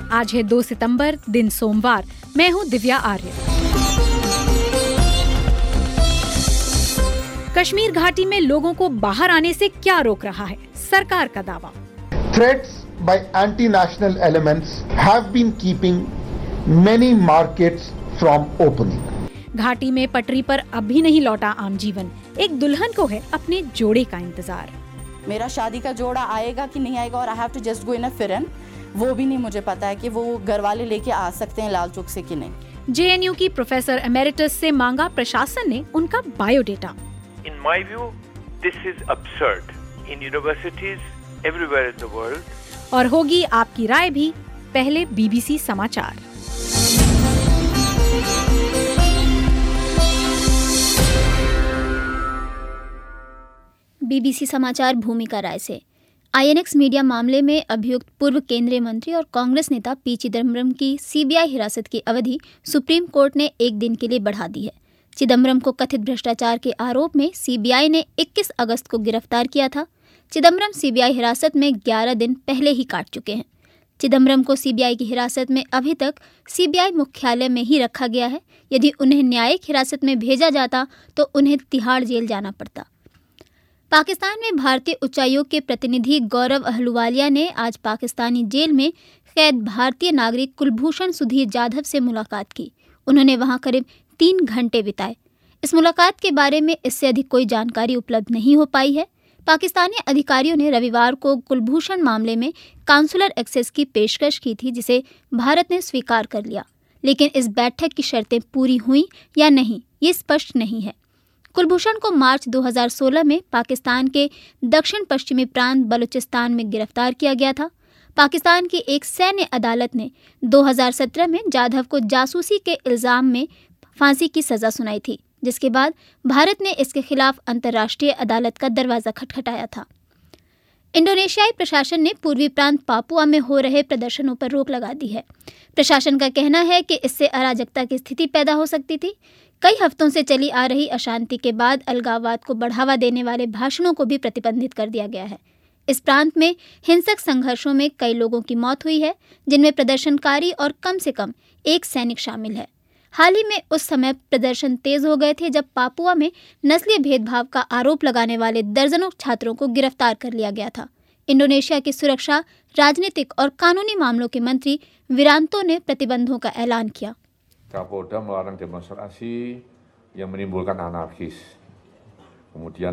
आज है 2 सितंबर, दिन सोमवार। मैं हूँ दिव्या आर्य। कश्मीर घाटी में लोगों को बाहर आने से क्या रोक रहा है? सरकार का दावा। Threats by anti-national elements have been keeping many markets from opening. घाटी में पटरी पर अब भी नहीं लौटा आम जीवन। एक दुल्हन को है अपने जोड़े का इंतजार। मेरा शादी का जोड़ा आएगा कि नहीं आएगा और I have to just go in a फिरन, वो भी नहीं मुझे पता है कि वो घर वाले लेके आ सकते हैं लाल चौक से कि नहीं। जेएनयू की प्रोफेसर एमेरिटस से मांगा प्रशासन ने उनका biodata. In my view, this is absurd in universities everywhere in the world. और होगी आपकी राय भी। पहले बीबीसी समाचार। बीबीसी समाचार भूमिका राय से। आईएनएक्स मीडिया मामले में अभियुक्त पूर्व केंद्रीय मंत्री और कांग्रेस नेता पी चिदम्बरम की सीबीआई हिरासत की अवधि सुप्रीम कोर्ट ने 1 दिन के लिए बढ़ा दी है। चिदम्बरम को कथित भ्रष्टाचार के आरोप में सीबीआई ने 21 अगस्त को गिरफ्तार किया था। चिदम्बरम सीबीआई हिरासत में 11 दिन पहले ही काट चुके हैं। चिदम्बरम को सीबीआई की हिरासत में अभी तक सीबीआई मुख्यालय में ही रखा गया है। यदि उन्हें न्यायिक हिरासत में भेजा जाता तो उन्हें तिहाड़ जेल जाना पड़ता। पाकिस्तान में भारतीय उच्चायोग के प्रतिनिधि गौरव अहलुवालिया ने आज पाकिस्तानी जेल में कैद भारतीय नागरिक कुलभूषण सुधीर जाधव से मुलाकात की। उन्होंने वहां करीब 3 घंटे बिताए। इस मुलाकात के बारे में इससे अधिक कोई जानकारी उपलब्ध नहीं हो पाई है। पाकिस्तानी अधिकारियों ने रविवार को कुलभूषण मामले में काउंसुलर एक्सेस की पेशकश की थी, जिसे भारत ने स्वीकार कर लिया, लेकिन इस बैठक की शर्तें पूरी हुई या नहीं ये स्पष्ट नहीं है। कुलभूषण को मार्च 2016 में पाकिस्तान के दक्षिण पश्चिमी प्रांत बलूचिस्तान में गिरफ्तार किया गया था। पाकिस्तान की एक सैन्य अदालत ने 2017 में जाधव को जासूसी के इल्जाम में फांसी की सजा सुनाई थी, जिसके बाद भारत ने इसके खिलाफ अंतर्राष्ट्रीय अदालत का दरवाजा खटखटाया था। इंडोनेशियाई प्रशासन ने पूर्वी प्रांत पापुआ में हो रहे प्रदर्शनों पर रोक लगा दी है। प्रशासन का कहना है कि इससे अराजकता की स्थिति पैदा हो सकती थी। कई हफ्तों से चली आ रही अशांति के बाद अलगाववाद को बढ़ावा देने वाले भाषणों को भी प्रतिबंधित कर दिया गया है। इस प्रांत में हिंसक संघर्षों में कई लोगों की मौत हुई है, जिनमें प्रदर्शनकारी और कम से कम एक सैनिक शामिल है। हाल ही में उस समय प्रदर्शन तेज हो गए थे जब पापुआ में नस्लीय भेदभाव का आरोप लगाने वाले दर्जनों छात्रों को गिरफ्तार कर लिया गया था। इंडोनेशिया की सुरक्षा, राजनीतिक और कानूनी मामलों के मंत्री विरांतो ने प्रतिबंधों का ऐलान किया। Kapolda melarang demonstrasi yang menimbulkan anarkis. Kemudian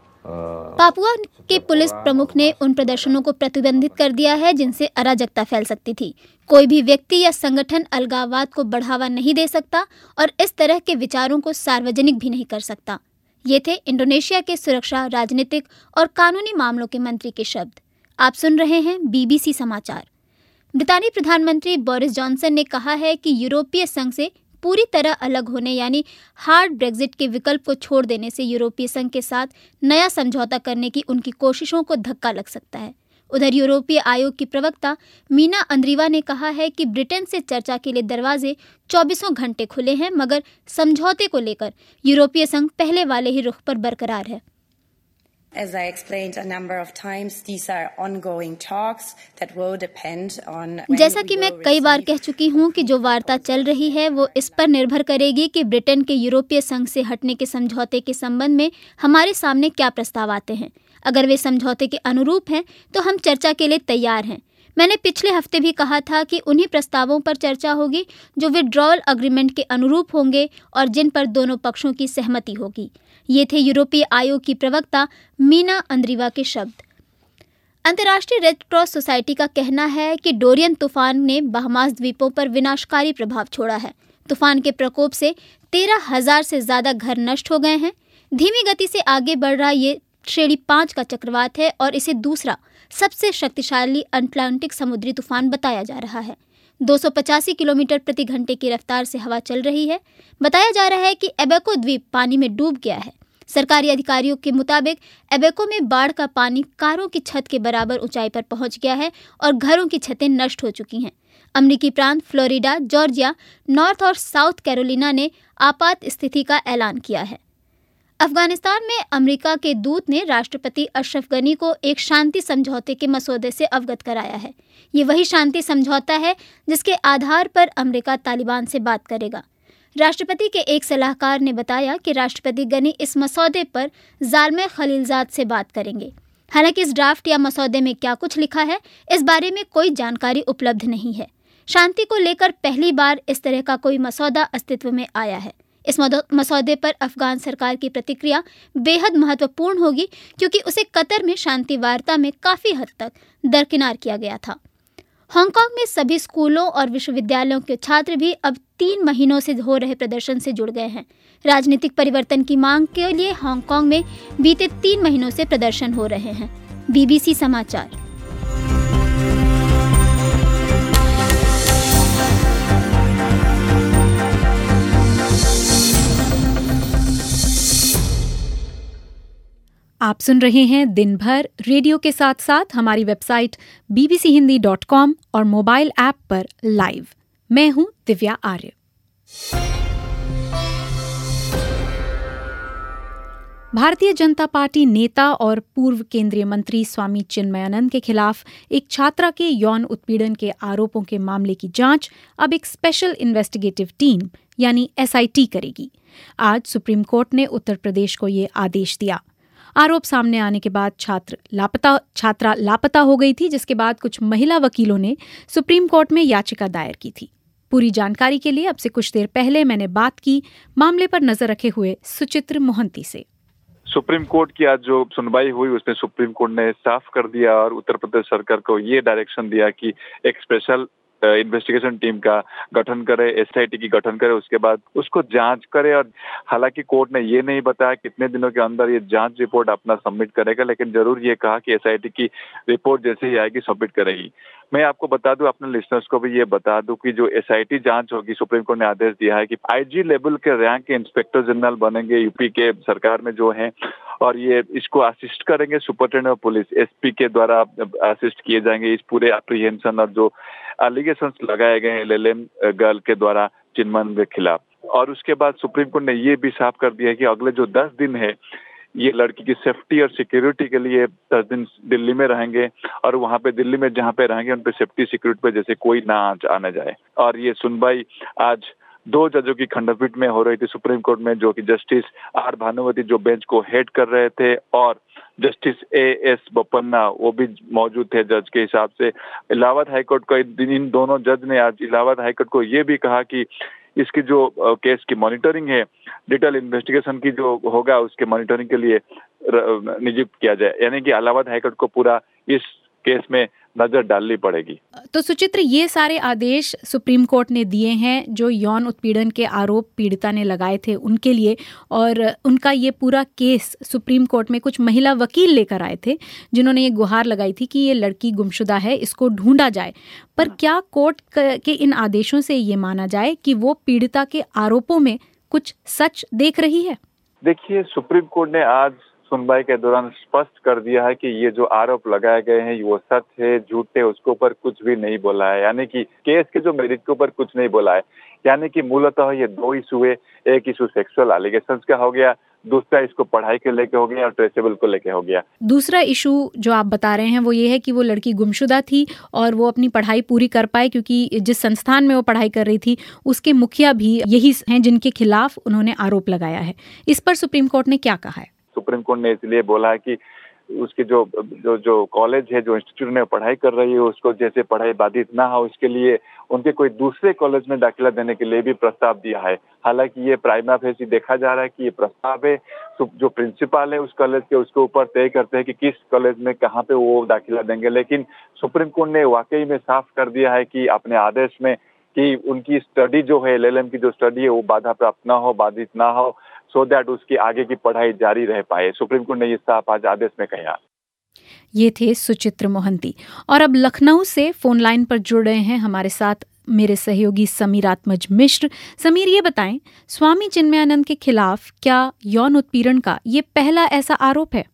Papua के पुलिस प्रमुख ने उन प्रदर्शनों को प्रतिबंधित कर दिया है जिनसे अराजकता फैल सकती थी। कोई भी व्यक्ति या संगठन अलगाववाद को बढ़ावा नहीं दे सकता और इस तरह के विचारों को सार्वजनिक भी नहीं कर सकता। ये थे इंडोनेशिया के सुरक्षा, राजनीतिक और कानूनी मामलों के मंत्री के शब्द। आप सुन रहे हैं बीबीसी समाचार। ब्रितानी प्रधानमंत्री बोरिस जॉनसन ने कहा है कि यूरोपीय संघ से पूरी तरह अलग होने यानी हार्ड ब्रेक्जिट के विकल्प को छोड़ देने से यूरोपीय संघ के साथ नया समझौता करने की उनकी कोशिशों को धक्का लग सकता है। उधर यूरोपीय आयोग की प्रवक्ता मीना अंद्रीवा ने कहा है कि ब्रिटेन से चर्चा के लिए दरवाजे 24 घंटे खुले हैं, मगर समझौते को लेकर यूरोपीय संघ पहले वाले ही रुख पर बरकरार है। As I explained a number of times, these are ongoing talks that will depend on जैसा कि मैं कई बार कह चुकी हूं कि जो वार्ता चल रही है वो इस पर निर्भर करेगी कि ब्रिटेन के यूरोपीय संघ से हटने के समझौते के संबंध में हमारे सामने क्या प्रस्ताव आते हैं। अगर वे समझौते के अनुरूप हैं तो हम चर्चा के लिए तैयार हैं। मैंने पिछले हफ्ते भी कहा था कि उन्हीं प्रस्तावों पर चर्चा होगी जो विड्रॉल अग्रीमेंट के अनुरूप होंगे और जिन पर दोनों पक्षों की सहमति होगी। ये थे यूरोपीय आयोग की प्रवक्ता मीना अंद्रीवा के शब्द। अंतर्राष्ट्रीय रेड क्रॉस सोसाइटी का कहना है कि डोरियन तूफान ने बहामास द्वीपों पर विनाशकारी प्रभाव छोड़ा है। तूफान के प्रकोप से 13,000 से ज्यादा घर नष्ट हो गए हैं। धीमी गति से आगे बढ़ रहा ये श्रेणी 5 का चक्रवात है और इसे दूसरा सबसे शक्तिशाली अटलांटिक समुद्री तूफान बताया जा रहा है। 285 किलोमीटर प्रति घंटे की रफ्तार से हवा चल रही है। बताया जा रहा है कि एबेको द्वीप पानी में डूब गया है। सरकारी अधिकारियों के मुताबिक एबेको में बाढ़ का पानी कारों की छत के बराबर ऊंचाई पर पहुंच गया है और घरों की छतें नष्ट हो चुकी हैं। अमेरिकी प्रांत फ्लोरिडा, जॉर्जिया, नॉर्थ और साउथ कैरोलिना ने आपात स्थिति का ऐलान किया है। अफगानिस्तान में अमेरिका के दूत ने राष्ट्रपति अशरफ गनी को एक शांति समझौते के मसौदे से अवगत कराया है। ये वही शांति समझौता है जिसके आधार पर अमेरिका तालिबान से बात करेगा। राष्ट्रपति के एक सलाहकार ने बताया कि राष्ट्रपति गनी इस मसौदे पर ज़ाल्मे खलीलजाद से बात करेंगे। हालांकि इस ड्राफ्ट या मसौदे में क्या कुछ लिखा है, इस बारे में कोई जानकारी उपलब्ध नहीं है। शांति को लेकर पहली बार इस तरह का कोई मसौदा अस्तित्व में आया है। इस मसौदे पर अफगान सरकार की प्रतिक्रिया बेहद महत्वपूर्ण होगी, क्योंकि उसे कतर में शांति वार्ता में काफ़ी हद तक दरकिनार किया गया था। हांगकांग में सभी स्कूलों और विश्वविद्यालयों के छात्र भी अब 3 महीनों से हो रहे प्रदर्शन से जुड़ गए हैं। राजनीतिक परिवर्तन की मांग के लिए हांगकांग में बीते 3 महीनों से प्रदर्शन हो रहे हैं। BBC समाचार। आप सुन रहे हैं दिन भर रेडियो के साथ साथ हमारी वेबसाइट bbchindi.com और मोबाइल ऐप पर लाइव। मैं हूं दिव्या आर्य। भारतीय जनता पार्टी नेता और पूर्व केंद्रीय मंत्री स्वामी चिन्मयानंद के खिलाफ एक छात्रा के यौन उत्पीड़न के आरोपों के मामले की जांच अब एक स्पेशल इन्वेस्टिगेटिव टीम यानी SIT करेगी। आज सुप्रीम कोर्ट ने उत्तर प्रदेश को ये आदेश दिया। आरोप सामने आने के बाद छात्रा लापता हो गई थी, जिसके बाद कुछ महिला वकीलों ने सुप्रीम कोर्ट में याचिका दायर की थी। पूरी जानकारी के लिए अब से कुछ देर पहले मैंने बात की मामले पर नजर रखे हुए सुचित्र मोहंती से। सुप्रीम कोर्ट की आज जो सुनवाई हुई उसमें सुप्रीम कोर्ट ने साफ कर दिया और उत्तर प्रदेश सरकार को ये डायरेक्शन दिया कि एक स्पेशल इन्वेस्टिगेशन टीम का गठन करे, SIT की गठन करे, उसके बाद उसको जांच करे। और हालांकि कोर्ट ने ये नहीं बताया कितने दिनों के अंदर ये जांच रिपोर्ट अपना सबमिट करेगा, लेकिन जरूर ये कहा कि SIT की रिपोर्ट जैसे ही आएगी सबमिट करेगी। मैं आपको बता दूं, अपने लिसनर्स को भी ये बता दूं कि जो SIT जांच होगी, सुप्रीम कोर्ट ने आदेश दिया है कि IG लेवल के रैंक के इंस्पेक्टर जनरल बनेंगे यूपी के सरकार में जो हैं, और ये इसको असिस्ट करेंगे सुपरिटेंडेंट ऑफ पुलिस SP के द्वारा असिस्ट किए जाएंगे इस पूरे अप्रीहेंशन और जो एलिगेशंस लगाए गए हैं LLM गर्ल के द्वारा चिन्मयानंद के खिलाफ। और उसके बाद सुप्रीम कोर्ट ने ये भी साफ कर दिया है कि अगले जो 10 दिन है ये लड़की की सेफ्टी और सिक्योरिटी के लिए 10 दिन दिल्ली में रहेंगे, और वहाँ पे दिल्ली में जहाँ पे रहेंगे उन पे सेफ्टी सिक्योरिटी पे जैसे कोई ना आने जाए। और ये सुनवाई आज 2 जजों की खंडपीठ में हो रही थी सुप्रीम कोर्ट में, जो कि जस्टिस R भानुमति जो बेंच को हेड कर रहे थे, और जस्टिस AS बोपन्ना वो भी मौजूद थे जज के हिसाब से। इलाहाबाद हाईकोर्ट को इन दोनों जज ने आज इलाहाबाद हाईकोर्ट को ये भी कहा कि इसकी जो केस की मॉनिटरिंग है, डिटेल इन्वेस्टिगेशन की जो होगा उसके मॉनिटरिंग के लिए नियुक्त किया जाए, यानी कि इलाहाबाद हाईकोर्ट को पूरा इस केस में नजर डालनी पड़ेगी। तो सुचित्र, ये सारे आदेश सुप्रीम कोर्ट ने दिए हैं जो यौन उत्पीड़न के आरोप पीड़िता ने लगाए थे उनके लिए, और उनका ये पूरा केस सुप्रीम कोर्ट में कुछ महिला वकील लेकर आए थे जिन्होंने ये गुहार लगाई थी कि ये लड़की गुमशुदा है, इसको ढूंढा जाए। पर क्या कोर्ट के इन आदेशों से ये माना जाए कि वो पीड़िता के आरोपों में कुछ सच देख रही है? देखिए, सुप्रीम कोर्ट ने आज सुनवाई के दौरान स्पष्ट कर दिया है कि ये जो आरोप लगाए गए हैं वो सच है, झूठ है, उसके ऊपर कुछ भी नहीं बोला है। यानी कि केस के जो मेरिट के ऊपर कुछ नहीं बोला है। यानी कि मूलतः ये 2 इशू है, एक इशू सेक्सुअल एलिगेशंस का हो गया, दूसरा इसको पढ़ाई के लेके हो गया और ट्रेसेबल को लेके हो गया। दूसरा इशू जो आप बता रहे हैं वो ये है कि वो लड़की गुमशुदा थी और वो अपनी पढ़ाई पूरी कर पाए, क्योंकि जिस संस्थान में वो पढ़ाई कर रही थी उसके मुखिया भी यही हैं जिनके खिलाफ उन्होंने आरोप लगाया है। इस पर सुप्रीम कोर्ट ने क्या कहा है? सुप्रीम कोर्ट ने इसलिए बोला है कि उसके जो कॉलेज है, जो इंस्टीट्यूट में पढ़ाई कर रही है, उसको जैसे पढ़ाई बाधित ना हो उसके लिए उनके कोई दूसरे कॉलेज में दाखिला देने के लिए भी प्रस्ताव दिया है। हालांकि ये प्राइमा फेसी देखा जा रहा है कि ये प्रस्ताव है, जो प्रिंसिपल है उस कॉलेज के उसके ऊपर तय करते हैं कि किस कॉलेज में कहाँ पे वो दाखिला देंगे। लेकिन सुप्रीम कोर्ट ने वाकई में साफ कर दिया है कि अपने आदेश में कि उनकी स्टडी जो है, LLM की जो स्टडी है वो बाधा प्राप्त ना हो, बाधित ना हो, सो दैट उसकी आगे की पढ़ाई जारी रह पाए। सुप्रीम कोर्ट ने ये साफ आज आदेश में कहा। ये थे सुचित्र मोहंती। और अब लखनऊ से फोन लाइन पर जुड़ रहे हैं हमारे साथ मेरे सहयोगी समीर आत्मज मिश्र। समीर, ये बताएं, स्वामी चिन्मयानंद के खिलाफ क्या यौन उत्पीड़न का ये पहला ऐसा आरोप है?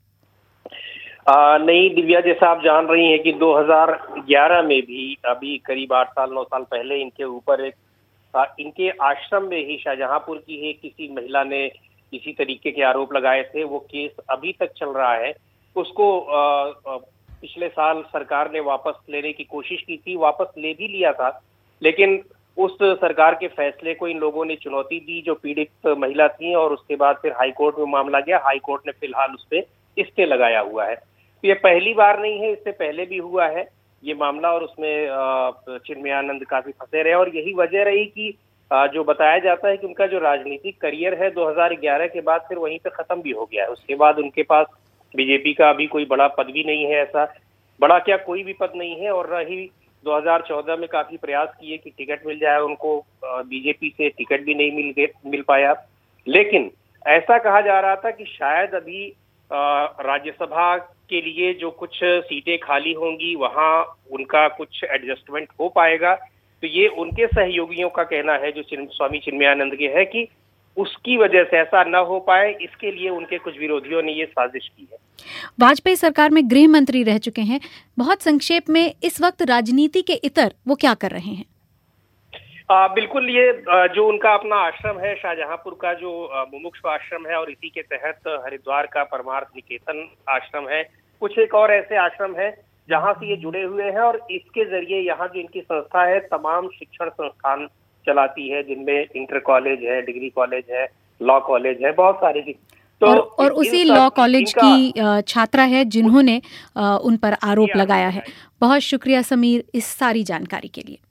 नहीं दिव्या, जैसा आप जान रही हैं कि 2011 में भी, अभी करीब 8 साल 9 साल पहले, इनके ऊपर एक इनके आश्रम में ही शाहजहांपुर की ही किसी महिला ने इसी तरीके के आरोप लगाए थे, वो केस अभी तक चल रहा है। उसको पिछले साल सरकार ने वापस लेने की कोशिश की थी, वापस ले भी लिया था, लेकिन उस सरकार के फैसले को इन लोगों ने चुनौती दी जो पीड़ित महिला थी, और उसके बाद फिर हाई कोर्ट में मामला गया। हाई कोर्ट ने फिलहाल उस पर स्टे लगाया हुआ है। तो ये पहली बार नहीं है, इससे पहले भी हुआ है ये मामला, और उसमें चिन्मयानंद काफी फंसे रहे, और यही वजह रही कि जो बताया जाता है कि उनका जो राजनीतिक करियर है 2011 के बाद फिर वहीं पे खत्म भी हो गया है। उसके बाद उनके पास बीजेपी का अभी कोई बड़ा पद भी नहीं है, ऐसा बड़ा क्या कोई भी पद नहीं है, और रही 2014 में काफी प्रयास किए कि टिकट मिल जाए उनको, बीजेपी से टिकट भी नहीं मिल पाया। लेकिन ऐसा कहा जा रहा था कि शायद अभी राज्यसभा के लिए जो कुछ सीटें खाली होंगी वहां उनका कुछ एडजस्टमेंट हो पाएगा। तो ये उनके सहयोगियों का कहना है जो स्वामी चिन्मयानंद के है कि उसकी वजह से ऐसा न हो पाए, इसके लिए उनके कुछ विरोधियों ने ये साजिश की है। वाजपेयी सरकार में गृह मंत्री रह चुके हैं, बहुत संक्षेप में इस वक्त राजनीति के इतर वो क्या कर रहे हैं? बिल्कुल, ये जो उनका अपना आश्रम है शाहजहांपुर का, जो मुमुक्षु आश्रम है, और इसी के तहत हरिद्वार का परमार्थ निकेतन आश्रम है, कुछ एक और ऐसे आश्रम है जहां से ये जुड़े हुए हैं, और इसके जरिए यहाँ जो इनकी संस्था है तमाम शिक्षण संस्थान चलाती है, जिनमें इंटर कॉलेज है, डिग्री कॉलेज है, लॉ कॉलेज है, बहुत सारे। तो और उसी लॉ कॉलेज की छात्रा है जिन्होंने उन पर आरोप लगाया है। बहुत शुक्रिया समीर इस सारी जानकारी के लिए।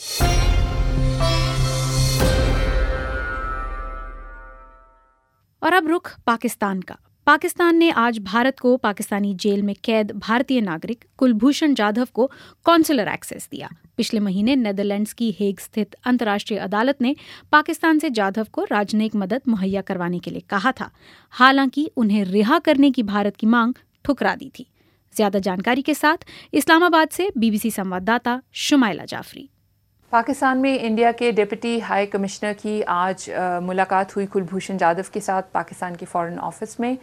और अब रुख पाकिस्तान का। पाकिस्तान ने आज भारत को पाकिस्तानी जेल में कैद भारतीय नागरिक कुलभूषण जाधव को कॉन्सुलर एक्सेस दिया। पिछले महीने नेदरलैंड्स की हेग स्थित अंतर्राष्ट्रीय अदालत ने पाकिस्तान से जाधव को राजनयिक मदद मुहैया करवाने के लिए कहा था, हालांकि उन्हें रिहा करने की भारत की मांग ठुकरा दी थी। ज्यादा जानकारी के साथ इस्लामाबाद से बीबीसी संवाददाता शुमाइला जाफरी। पाकिस्तान में इंडिया के डिप्टी हाई कमिश्नर की आज मुलाकात हुई कुलभूषण जाधव के साथ पाकिस्तान के फॉरेन ऑफिस में।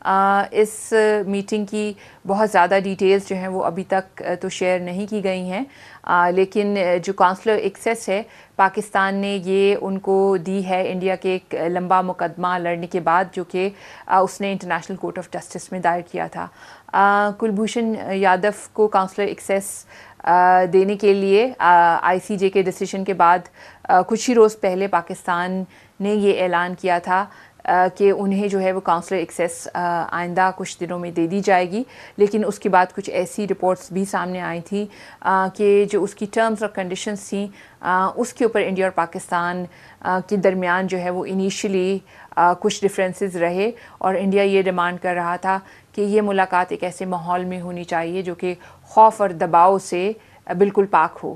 इस मीटिंग की बहुत ज़्यादा डिटेल्स जो हैं वो अभी तक तो शेयर नहीं की गई हैं, लेकिन जो कॉन्सुलर एक्सेस है पाकिस्तान ने ये उनको दी है इंडिया के एक लंबा मुकदमा लड़ने के बाद, जो कि उसने इंटरनेशनल कोर्ट ऑफ जस्टिस में दायर किया था। कुलभूषण यादव को कॉन्सुलर एक्सेस देने के लिए आईसीजे के डिसीजन के बाद कुछ ही रोज़ पहले पाकिस्तान ने ये ऐलान किया था कि उन्हें जो है वो काउंसलर एक्सेस आइंदा कुछ दिनों में दे दी जाएगी। लेकिन उसके बाद कुछ ऐसी रिपोर्ट्स भी सामने आई थी कि जो उसकी टर्म्स और कंडीशंस थी उसके ऊपर इंडिया और पाकिस्तान के दरमियान जो है वो इनिशियली कुछ डिफरेंसेस रहे, और इंडिया ये डिमांड कर रहा था कि ये मुलाकात एक ऐसे माहौल में होनी चाहिए जो कि खौफ और दबाव से बिल्कुल पाक हो।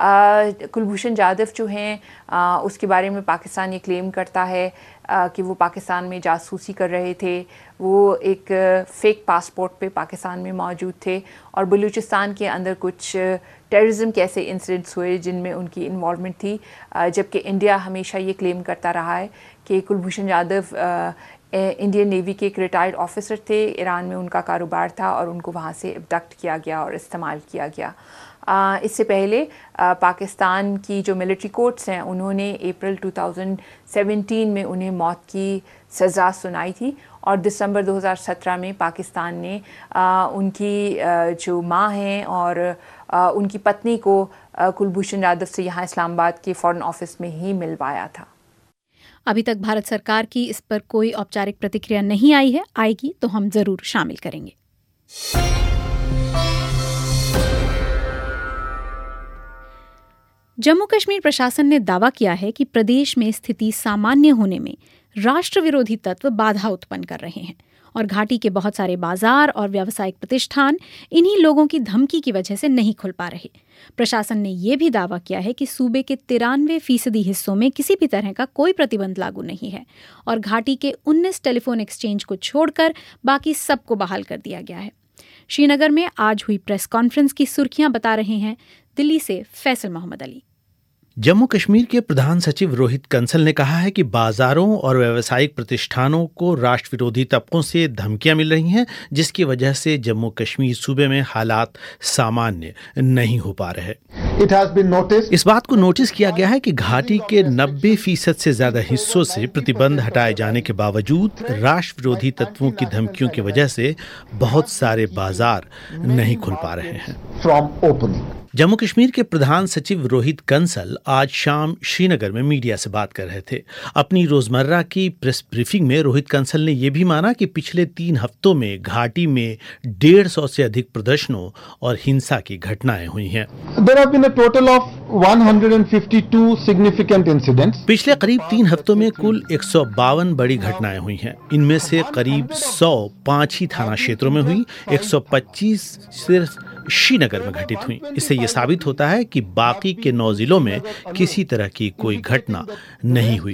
कुलभूषण जाधव जो हैं उसके बारे में पाकिस्तान ये क्लेम करता है कि वो पाकिस्तान में जासूसी कर रहे थे, वो एक फ़ेक पासपोर्ट पे पाकिस्तान में मौजूद थे, और बलूचिस्तान के अंदर कुछ टेररिज्म के ऐसे इंसिडेंट्स हुए जिनमें उनकी इन्वॉल्वमेंट थी, जबकि इंडिया हमेशा ये क्लेम करता रहा है कि कुलभूषण जाधव इंडियन नेवी के एक रिटायर्ड ऑफिसर थे, ईरान में उनका कारोबार था और उनको वहाँ से अबडक्ट किया गया और इस्तेमाल किया गया। इससे पहले पाकिस्तान की जो मिलिट्री कोर्ट्स हैं उन्होंने अप्रैल 2017 में उन्हें मौत की सज़ा सुनाई थी, और दिसंबर 2017 में पाकिस्तान ने उनकी जो माँ हैं और उनकी पत्नी को कुलभूषण यादव से यहाँ इस्लामाबाद के फॉरेन ऑफिस में ही मिलवाया था। अभी तक भारत सरकार की इस पर कोई औपचारिक प्रतिक्रिया नहीं आई है, आएगी तो हम जरूर शामिल करेंगे। जम्मू कश्मीर प्रशासन ने दावा किया है कि प्रदेश में स्थिति सामान्य होने में राष्ट्र विरोधी तत्व बाधा उत्पन्न कर रहे हैं और घाटी के बहुत सारे बाजार और व्यावसायिक प्रतिष्ठान इन्हीं लोगों की धमकी की वजह से नहीं खुल पा रहे। प्रशासन ने यह भी दावा किया है कि सूबे के 93% हिस्सों में किसी भी तरह का कोई प्रतिबंध लागू नहीं है और घाटी के 19 टेलीफोन एक्सचेंज को छोड़कर बाकी सबको बहाल कर दिया गया है। श्रीनगर में आज हुई प्रेस कॉन्फ्रेंस की सुर्खियां बता रहे हैं दिल्ली से फैसल मोहम्मद अली। जम्मू कश्मीर के प्रधान सचिव रोहित कंसल ने कहा है कि बाजारों और व्यावसायिक प्रतिष्ठानों को राष्ट्र विरोधी तबकों से धमकियां मिल रही हैं, जिसकी वजह से जम्मू कश्मीर सूबे में हालात सामान्य नहीं हो पा रहे। It has been noticed. इस बात को नोटिस किया गया है कि घाटी के 90% से ज्यादा हिस्सों से प्रतिबंध हटाए जाने के बावजूद राष्ट्र विरोधी तत्वों की धमकियों की वजह से बहुत सारे बाजार नहीं खुल पा रहे हैं। From opening. जम्मू कश्मीर के प्रधान सचिव रोहित कंसल आज शाम श्रीनगर में मीडिया से बात कर रहे थे। अपनी रोजमर्रा की प्रेस ब्रीफिंग में रोहित कंसल ने यह भी माना कि पिछले 3 हफ्तों में घाटी में 150 से अधिक प्रदर्शनों और हिंसा की घटनाएं हुई हैं। There have been a total of 152 significant incidents. पिछले करीब 3 हफ्तों में कुल 152 बड़ी घटनाएं हुई हैं। इनमें से करीब 100 5 ही थाना क्षेत्रों में हुई, 125 सिर्फ श्रीनगर में घटित हुई। इससे यह साबित होता है कि बाकी के 9 जिलों में किसी तरह की कोई घटना नहीं हुई।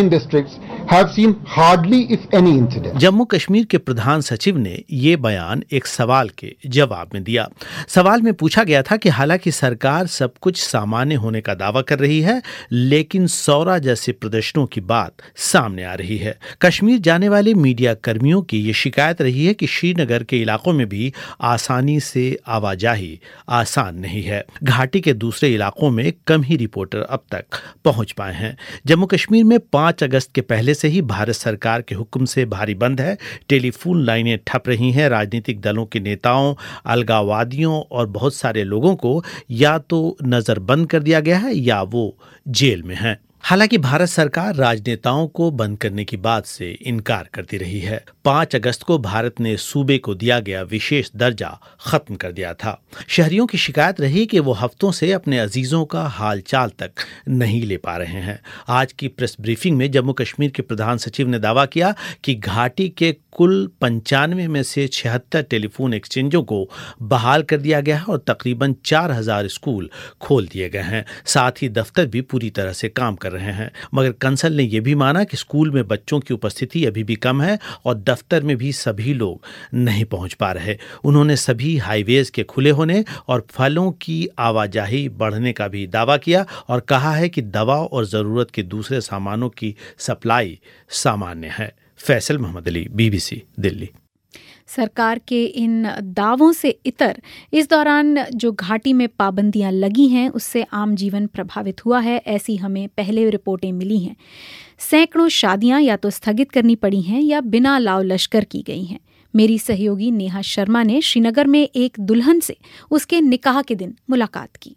जम्मू कश्मीर के प्रधान सचिव ने ये बयान एक सवाल के जवाब में दिया। सवाल में पूछा गया था कि हालांकि सरकार सब कुछ सामान्य होने का दावा कर रही है, लेकिन सौरा जैसे प्रदर्शनों की बात सामने आ रही है। कश्मीर जाने वाले मीडिया कर्मियों की ये शिकायत रही है कि श्रीनगर के इलाकों में भी आसानी से आवाजाही आसान नहीं है। घाटी के दूसरे इलाकों में कम ही रिपोर्टर अब तक पहुंच पाए हैं। जम्मू कश्मीर में 5 अगस्त के पहले से ही भारत सरकार के हुक्म से भारी बंद है। टेलीफोन लाइनें ठप रही हैं। राजनीतिक दलों के नेताओं, अलगाववादियों और बहुत सारे लोगों को या तो नजरबंद कर दिया गया है या वो जेल में हैं। हालांकि भारत सरकार राजनेताओं को बंद करने की बात से इनकार करती रही है। 5 अगस्त को भारत ने सूबे को दिया गया विशेष दर्जा खत्म कर दिया था। शहरियों की शिकायत रही कि वो हफ्तों से अपने अजीजों का हालचाल तक नहीं ले पा रहे हैं। आज की प्रेस ब्रीफिंग में जम्मू कश्मीर के प्रधान सचिव ने दावा किया कि घाटी के कुल 95 में से 76 टेलीफोन एक्सचेंजों को बहाल कर दिया गया है और तकरीबन 4000 स्कूल खोल दिए गए हैं। साथ ही दफ्तर भी पूरी तरह से काम कर रहे हैं। मगर कंसल ने यह भी माना कि स्कूल में बच्चों की उपस्थिति अभी भी कम है और दफ्तर में भी सभी लोग नहीं पहुंच पा रहे। उन्होंने सभी हाईवेज के खुले होने और फलों की आवाजाही बढ़ने का भी दावा किया और कहा है कि दवा और ज़रूरत के दूसरे सामानों की सप्लाई सामान्य है। फैसल मोहम्मद अली, BBC, दिल्ली। सरकार के इन दावों से इतर इस दौरान जो घाटी में पाबंदियां लगी हैं उससे आम जीवन प्रभावित हुआ है, ऐसी हमें पहले रिपोर्टें मिली हैं। सैकड़ों शादियां या तो स्थगित करनी पड़ी हैं या बिना लाव लश्कर की गई हैं। मेरी सहयोगी नेहा शर्मा ने श्रीनगर में एक दुल्हन से उसके निकाह के दिन मुलाकात की।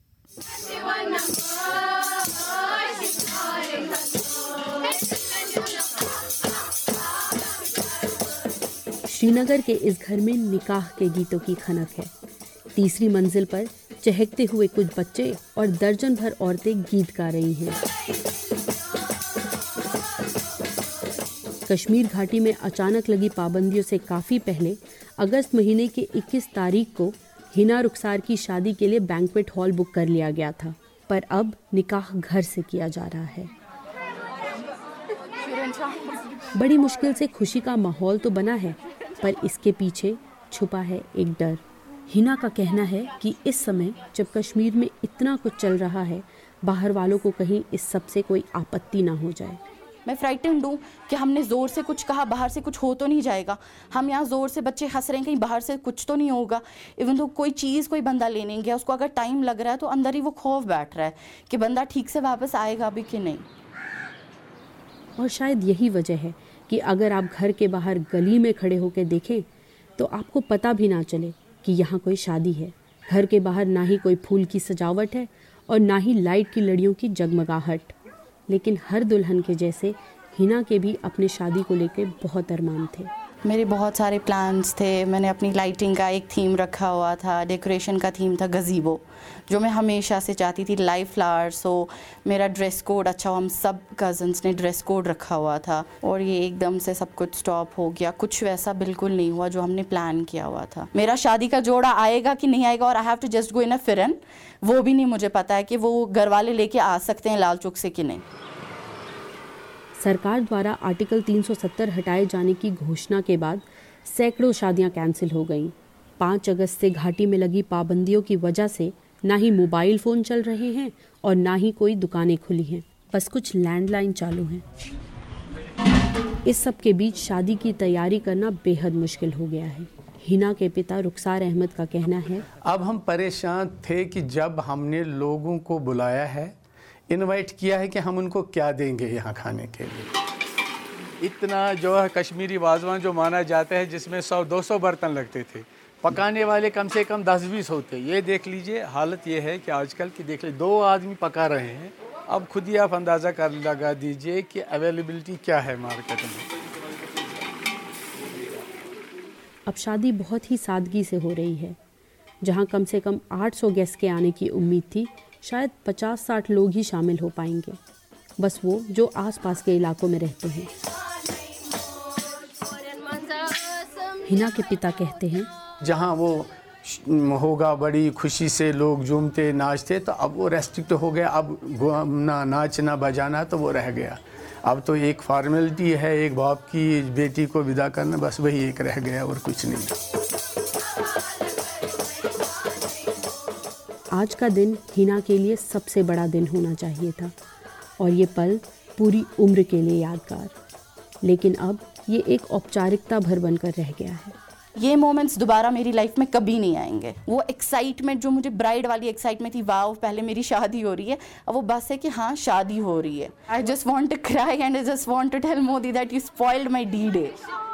श्रीनगर के इस घर में निकाह के गीतों की खनक है। तीसरी मंजिल पर चहकते हुए कुछ बच्चे और दर्जन भर औरतें गीत गा रही हैं। कश्मीर घाटी में अचानक लगी पाबंदियों से काफ़ी पहले अगस्त महीने के 21 तारीख को हिना रुखसार की शादी के लिए बैंक्वेट हॉल बुक कर लिया गया था, पर अब निकाह घर से किया जा रहा है। बड़ी मुश्किल से खुशी का माहौल तो बना है, पर इसके पीछे छुपा है एक डर। हिना का कहना है कि इस समय जब कश्मीर में इतना कुछ चल रहा है, बाहर वालों को कहीं इस सब से कोई आपत्ति ना हो जाए। मैं फ्राइटेंड हूँ कि हमने ज़ोर से कुछ कहा, बाहर से कुछ हो तो नहीं जाएगा। हम यहाँ ज़ोर से बच्चे हंस रहे हैं, कहीं बाहर से कुछ तो नहीं होगा। इवन तो कोई चीज़ कोई बंदा ले नहीं गया, उसको अगर टाइम लग रहा है तो अंदर ही वो खौफ बैठ रहा है कि बंदा ठीक से वापस आएगा भी कि नहीं। और शायद यही वजह है कि अगर आप घर के बाहर गली में खड़े होकर देखें तो आपको पता भी ना चले कि यहाँ कोई शादी है। घर के बाहर ना ही कोई फूल की सजावट है और ना ही लाइट की लड़ियों की जगमगाहट। लेकिन हर दुल्हन के जैसे हिना के भी अपने शादी को लेकर बहुत अरमान थे। मेरे बहुत सारे प्लान्स थे। मैंने अपनी लाइटिंग का एक थीम रखा हुआ था, डेकोरेशन का थीम था गज़ीबो, जो मैं हमेशा से चाहती थी, लाइव फ्लावर्स हो, मेरा ड्रेस कोड अच्छा हो। हम सब कज़न्स ने ड्रेस कोड रखा हुआ था और ये एकदम से सब कुछ स्टॉप हो गया। कुछ वैसा बिल्कुल नहीं हुआ जो हमने प्लान किया हुआ था। मेरा शादी का जोड़ा आएगा कि नहीं आएगा और I have to just go in a फिरन, वो भी नहीं मुझे पता है कि वो घर वाले लेके आ सकते हैं लाल चौक से कि नहीं। सरकार द्वारा आर्टिकल 370 हटाए जाने की घोषणा के बाद सैकड़ों शादियां कैंसिल हो गईं। 5 अगस्त से घाटी में लगी पाबंदियों की वजह से ना ही मोबाइल फ़ोन चल रहे हैं और ना ही कोई दुकानें खुली हैं, बस कुछ लैंडलाइन चालू हैं। इस सब के बीच शादी की तैयारी करना बेहद मुश्किल हो गया है। हिना के पिता रुखसार अहमद का कहना है, अब हम परेशान थे कि जब हमने लोगों को बुलाया है, इनवाइट किया है कि हम उनको क्या देंगे यहाँ खाने के लिए। इतना जो है कश्मीरी वाजवान जो माना जाता है जिसमें 100-200 बर्तन लगते थे, पकाने वाले कम से कम 10-20 होते। ये देख लीजिए हालत ये है कि आजकल की देख लीजिए 2 आदमी पका रहे हैं। अब खुद ही आप अंदाज़ा कर लगा दीजिए कि अवेलेबिलिटी क्या है मार्केट में। अब शादी बहुत ही सादगी से हो रही है। जहां कम से कम 800 गेस्ट के आने की उम्मीद थी, शायद 50-60 लोग ही शामिल हो पाएंगे, बस वो जो आसपास के इलाकों में रहते हैं। हिना के पिता कहते हैं, जहाँ वो होगा बड़ी खुशी से लोग झूमते नाचते, तो अब वो रेस्ट्रिक्ट हो गया। अब ना नाचना बजाना तो वो रह गया। अब तो एक फॉर्मेलिटी है, एक बाप की बेटी को विदा करना, बस वही एक रह गया और कुछ नहीं। आज का दिन हिना के लिए सबसे बड़ा दिन होना चाहिए था और ये पल पूरी उम्र के लिए यादगार, लेकिन अब ये एक औपचारिकता भर बनकर रह गया है। ये मोमेंट्स दोबारा मेरी लाइफ में कभी नहीं आएंगे। वो एक्साइटमेंट जो मुझे ब्राइड वाली एक्साइटमेंट थी, वाओ पहले मेरी शादी हो रही है, अब वो बस है कि हाँ शादी हो रही है। I just want to cry and I just want to tell Modi that you spoiled my D-Day।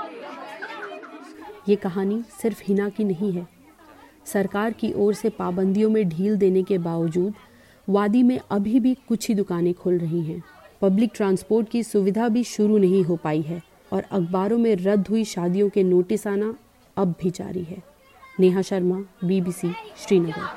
ये कहानी सिर्फ हिना की नहीं है। सरकार की ओर से पाबंदियों में ढील देने के बावजूद वादी में अभी भी कुछ ही दुकानें खुल रही हैं। पब्लिक ट्रांसपोर्ट की सुविधा भी शुरू नहीं हो पाई है और अखबारों में रद्द हुई शादियों के नोटिस आना अब भी जारी है। नेहा शर्मा, BBC, श्रीनगर।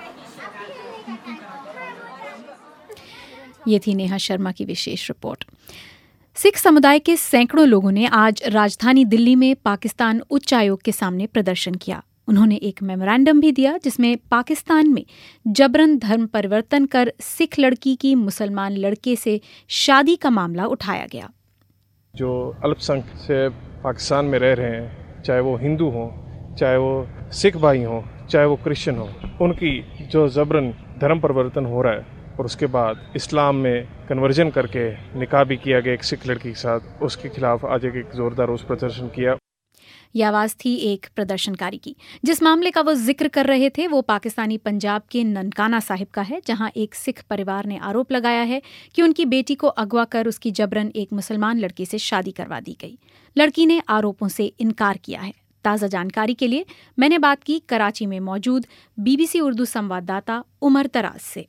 ये थी नेहा शर्मा की विशेष रिपोर्ट। सिख समुदाय के सैकड़ों लोगों ने आज राजधानी दिल्ली में पाकिस्तान उच्चायोग के सामने प्रदर्शन किया। उन्होंने एक मेमोरेंडम भी दिया जिसमें पाकिस्तान में जबरन धर्म परिवर्तन कर सिख लड़की की मुसलमान लड़के से शादी का मामला उठाया गया। जो अल्पसंख्यक से पाकिस्तान में रह रहे हैं, चाहे वो हिंदू हों, चाहे वो सिख भाई हों, चाहे वो क्रिश्चियन हों, उनकी जो जबरन धर्म परिवर्तन हो रहा है और उसके बाद इस्लाम में कन्वर्जन करके निकाह भी किया गया एक सिख लड़की के साथ, उसके खिलाफ आज एक जोरदार रोष प्रदर्शन किया। यह आवाज़ थी एक प्रदर्शनकारी की। जिस मामले का वो जिक्र कर रहे थे वो पाकिस्तानी पंजाब के ननकाना साहिब का है, जहां एक सिख परिवार ने आरोप लगाया है कि उनकी बेटी को अगवा कर उसकी जबरन एक मुसलमान लड़के से शादी करवा दी गई। लड़की ने आरोपों से इनकार किया है। ताज़ा जानकारी के लिए मैंने बात की कराची में मौजूद BBC उर्दू संवाददाता उमर तराज से।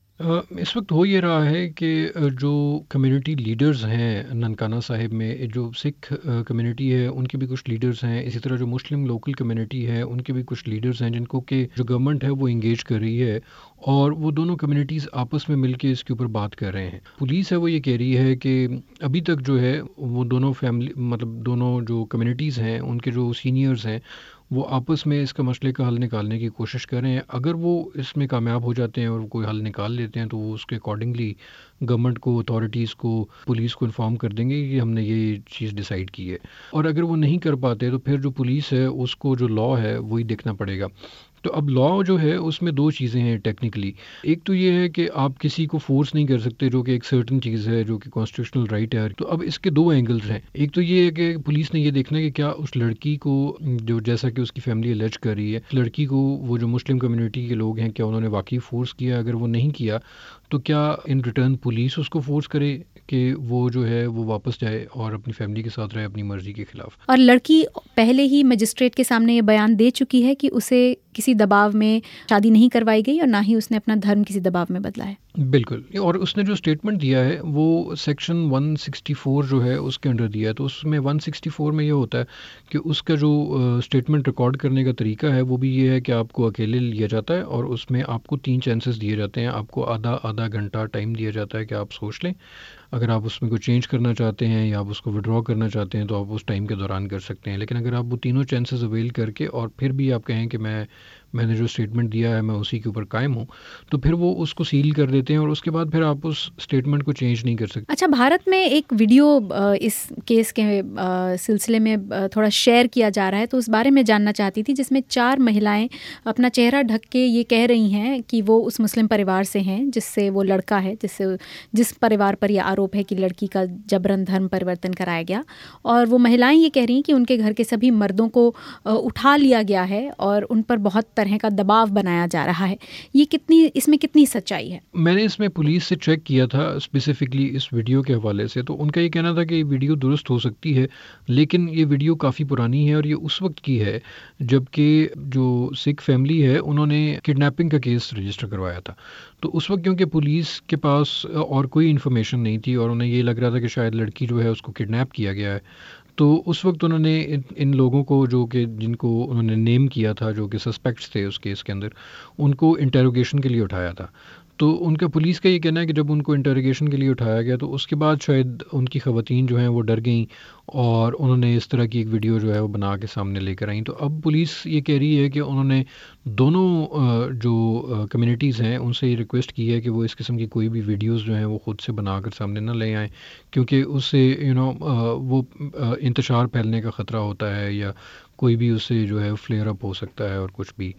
इस वक्त हो ये रहा है कि जो कम्युनिटी लीडर्स हैं ननकाना साहिब में, जो सिख कम्युनिटी है उनके भी कुछ लीडर्स हैं, इसी तरह जो मुस्लिम लोकल कम्युनिटी है उनके भी कुछ लीडर्स हैं जिनको कि जो गवर्नमेंट है वो इंगेज कर रही है और वो दोनों कम्युनिटीज़ आपस में मिलके इसके ऊपर बात कर रहे हैं। पुलिस है वो ये कह रही है कि अभी तक जो है वो दोनों फैमिली मतलब दोनों जो कम्युनिटीज़ हैं उनके जो सीनियर्स हैं वो आपस में इसका मसले का हल निकालने की कोशिश कर रहे हैं। अगर वो इसमें कामयाब हो जाते हैं और कोई हल निकाल लेते हैं तो वो उसके अकॉर्डिंगली गवर्नमेंट को, अथॉरिटीज़ को, पुलिस को इन्फॉर्म कर देंगे कि हमने ये चीज़ डिसाइड की है। और अगर वो नहीं कर पाते तो फिर जो पुलिस है उसको जो लॉ है वही देखना पड़ेगा। तो अब लॉ जो है उसमें दो चीज़ें हैं टेक्निकली। एक तो ये है कि आप किसी को फोर्स नहीं कर सकते, जो कि एक सर्टन चीज़ है, जो कि कॉन्स्टिट्यूशनल राइट है। तो अब इसके दो एंगल्स हैं। एक तो ये है कि पुलिस ने ये देखना है कि क्या उस लड़की को, जो जैसा कि उसकी फैमिली अलेज कर रही है, लड़की को वो जो मुस्लिम कम्युनिटी के लोग हैं क्या उन्होंने वाकई फोर्स किया। अगर वो नहीं किया तो क्या इन रिटर्न पुलिस उसको फोर्स करे कि वो जो है वो वापस जाए और अपनी फैमिली के साथ रहे अपनी मर्जी के खिलाफ। और लड़की पहले ही मजिस्ट्रेट के सामने ये बयान दे चुकी है कि उसे किसी दबाव में शादी नहीं करवाई गई और ना ही उसने अपना धर्म किसी दबाव में बदला है। बिल्कुल। और उसने जो स्टेटमेंट दिया है वो सेक्शन 164 जो है उसके अंडर दिया है। तो उसमें 164 में ये होता है कि उसका जो स्टेटमेंट रिकॉर्ड करने का तरीका है वो भी ये है कि आपको अकेले लिया जाता है और उसमें आपको 3 चांसेस दिए जाते हैं। आपको आधा घंटा टाइम दिया जाता है कि आप सोच लें। अगर आप उसमें कोई चेंज करना चाहते हैं या आप उसको विड्रॉ करना चाहते हैं तो आप उस टाइम के दौरान कर सकते हैं। लेकिन अगर आप वो तीनों चांसेस अवेल करके और फिर भी आप कहें कि मैं मैंने जो स्टेटमेंट दिया है मैं उसी के ऊपर कायम हूँ, तो फिर वो उसको सील कर देते हैं और उसके बाद फिर आप उस स्टेटमेंट को चेंज नहीं कर सकते। अच्छा, भारत में एक वीडियो इस केस के सिलसिले में थोड़ा शेयर किया जा रहा है, तो उस बारे में जानना चाहती थी, जिसमें 4 महिलाएं अपना चेहरा ढक के ये कह रही हैं कि वो उस मुस्लिम परिवार से हैं जिससे वो लड़का है, जिस परिवार पर यह आरोप है कि लड़की का जबरन धर्म परिवर्तन कराया गया। और वो महिलाएं ये कह रही हैं कि उनके घर के सभी मर्दों को उठा लिया गया है और उन पर बहुत तरह का दबाव बनाया जा रहा है। इसमें कितनी सच्चाई है? मैंने इसमें पुलिस से चेक किया था स्पेसिफिकली इस वीडियो के हवाले से, तो उनका ये कहना था कि ये वीडियो दुरुस्त हो सकती है, लेकिन ये वीडियो काफ़ी पुरानी है और ये उस वक्त की है जबकि जो सिख फैमिली है उन्होंने किडनैपिंग का केस रजिस्टर करवाया था। तो उस वक्त क्योंकि पुलिस के पास और कोई इन्फॉर्मेशन नहीं थी और उन्हें ये लग रहा था कि शायद लड़की जो है उसको किडनैप किया गया है, तो उस वक्त उन्होंने इन लोगों को जिनको उन्होंने नेम किया था, जो कि सस्पेक्ट्स थे उस केस के अंदर, उनको इंटेरोगेशन के लिए उठाया था। तो उनका पुलिस का ये कहना है कि जब उनको इंटेरोगेशन के लिए उठाया गया तो उसके बाद शायद उनकी ख़वातीन जो हैं वो डर गईं और उन्होंने इस तरह की एक वीडियो जो है वो बना के सामने लेकर आई। तो अब पुलिस ये कह रही है कि उन्होंने दोनों जो कम्युनिटीज़ हैं उनसे ये रिक्वेस्ट की है कि वो इस किस्म की कोई भी वीडियोज़ जो हैं वो ख़ुद से बनाकर सामने ना ले आएँ, क्योंकि उससे वो इंतशार फैलने का ख़तरा होता है या कोई भी उससे जो है फ्लेयर अप हो सकता है और कुछ भी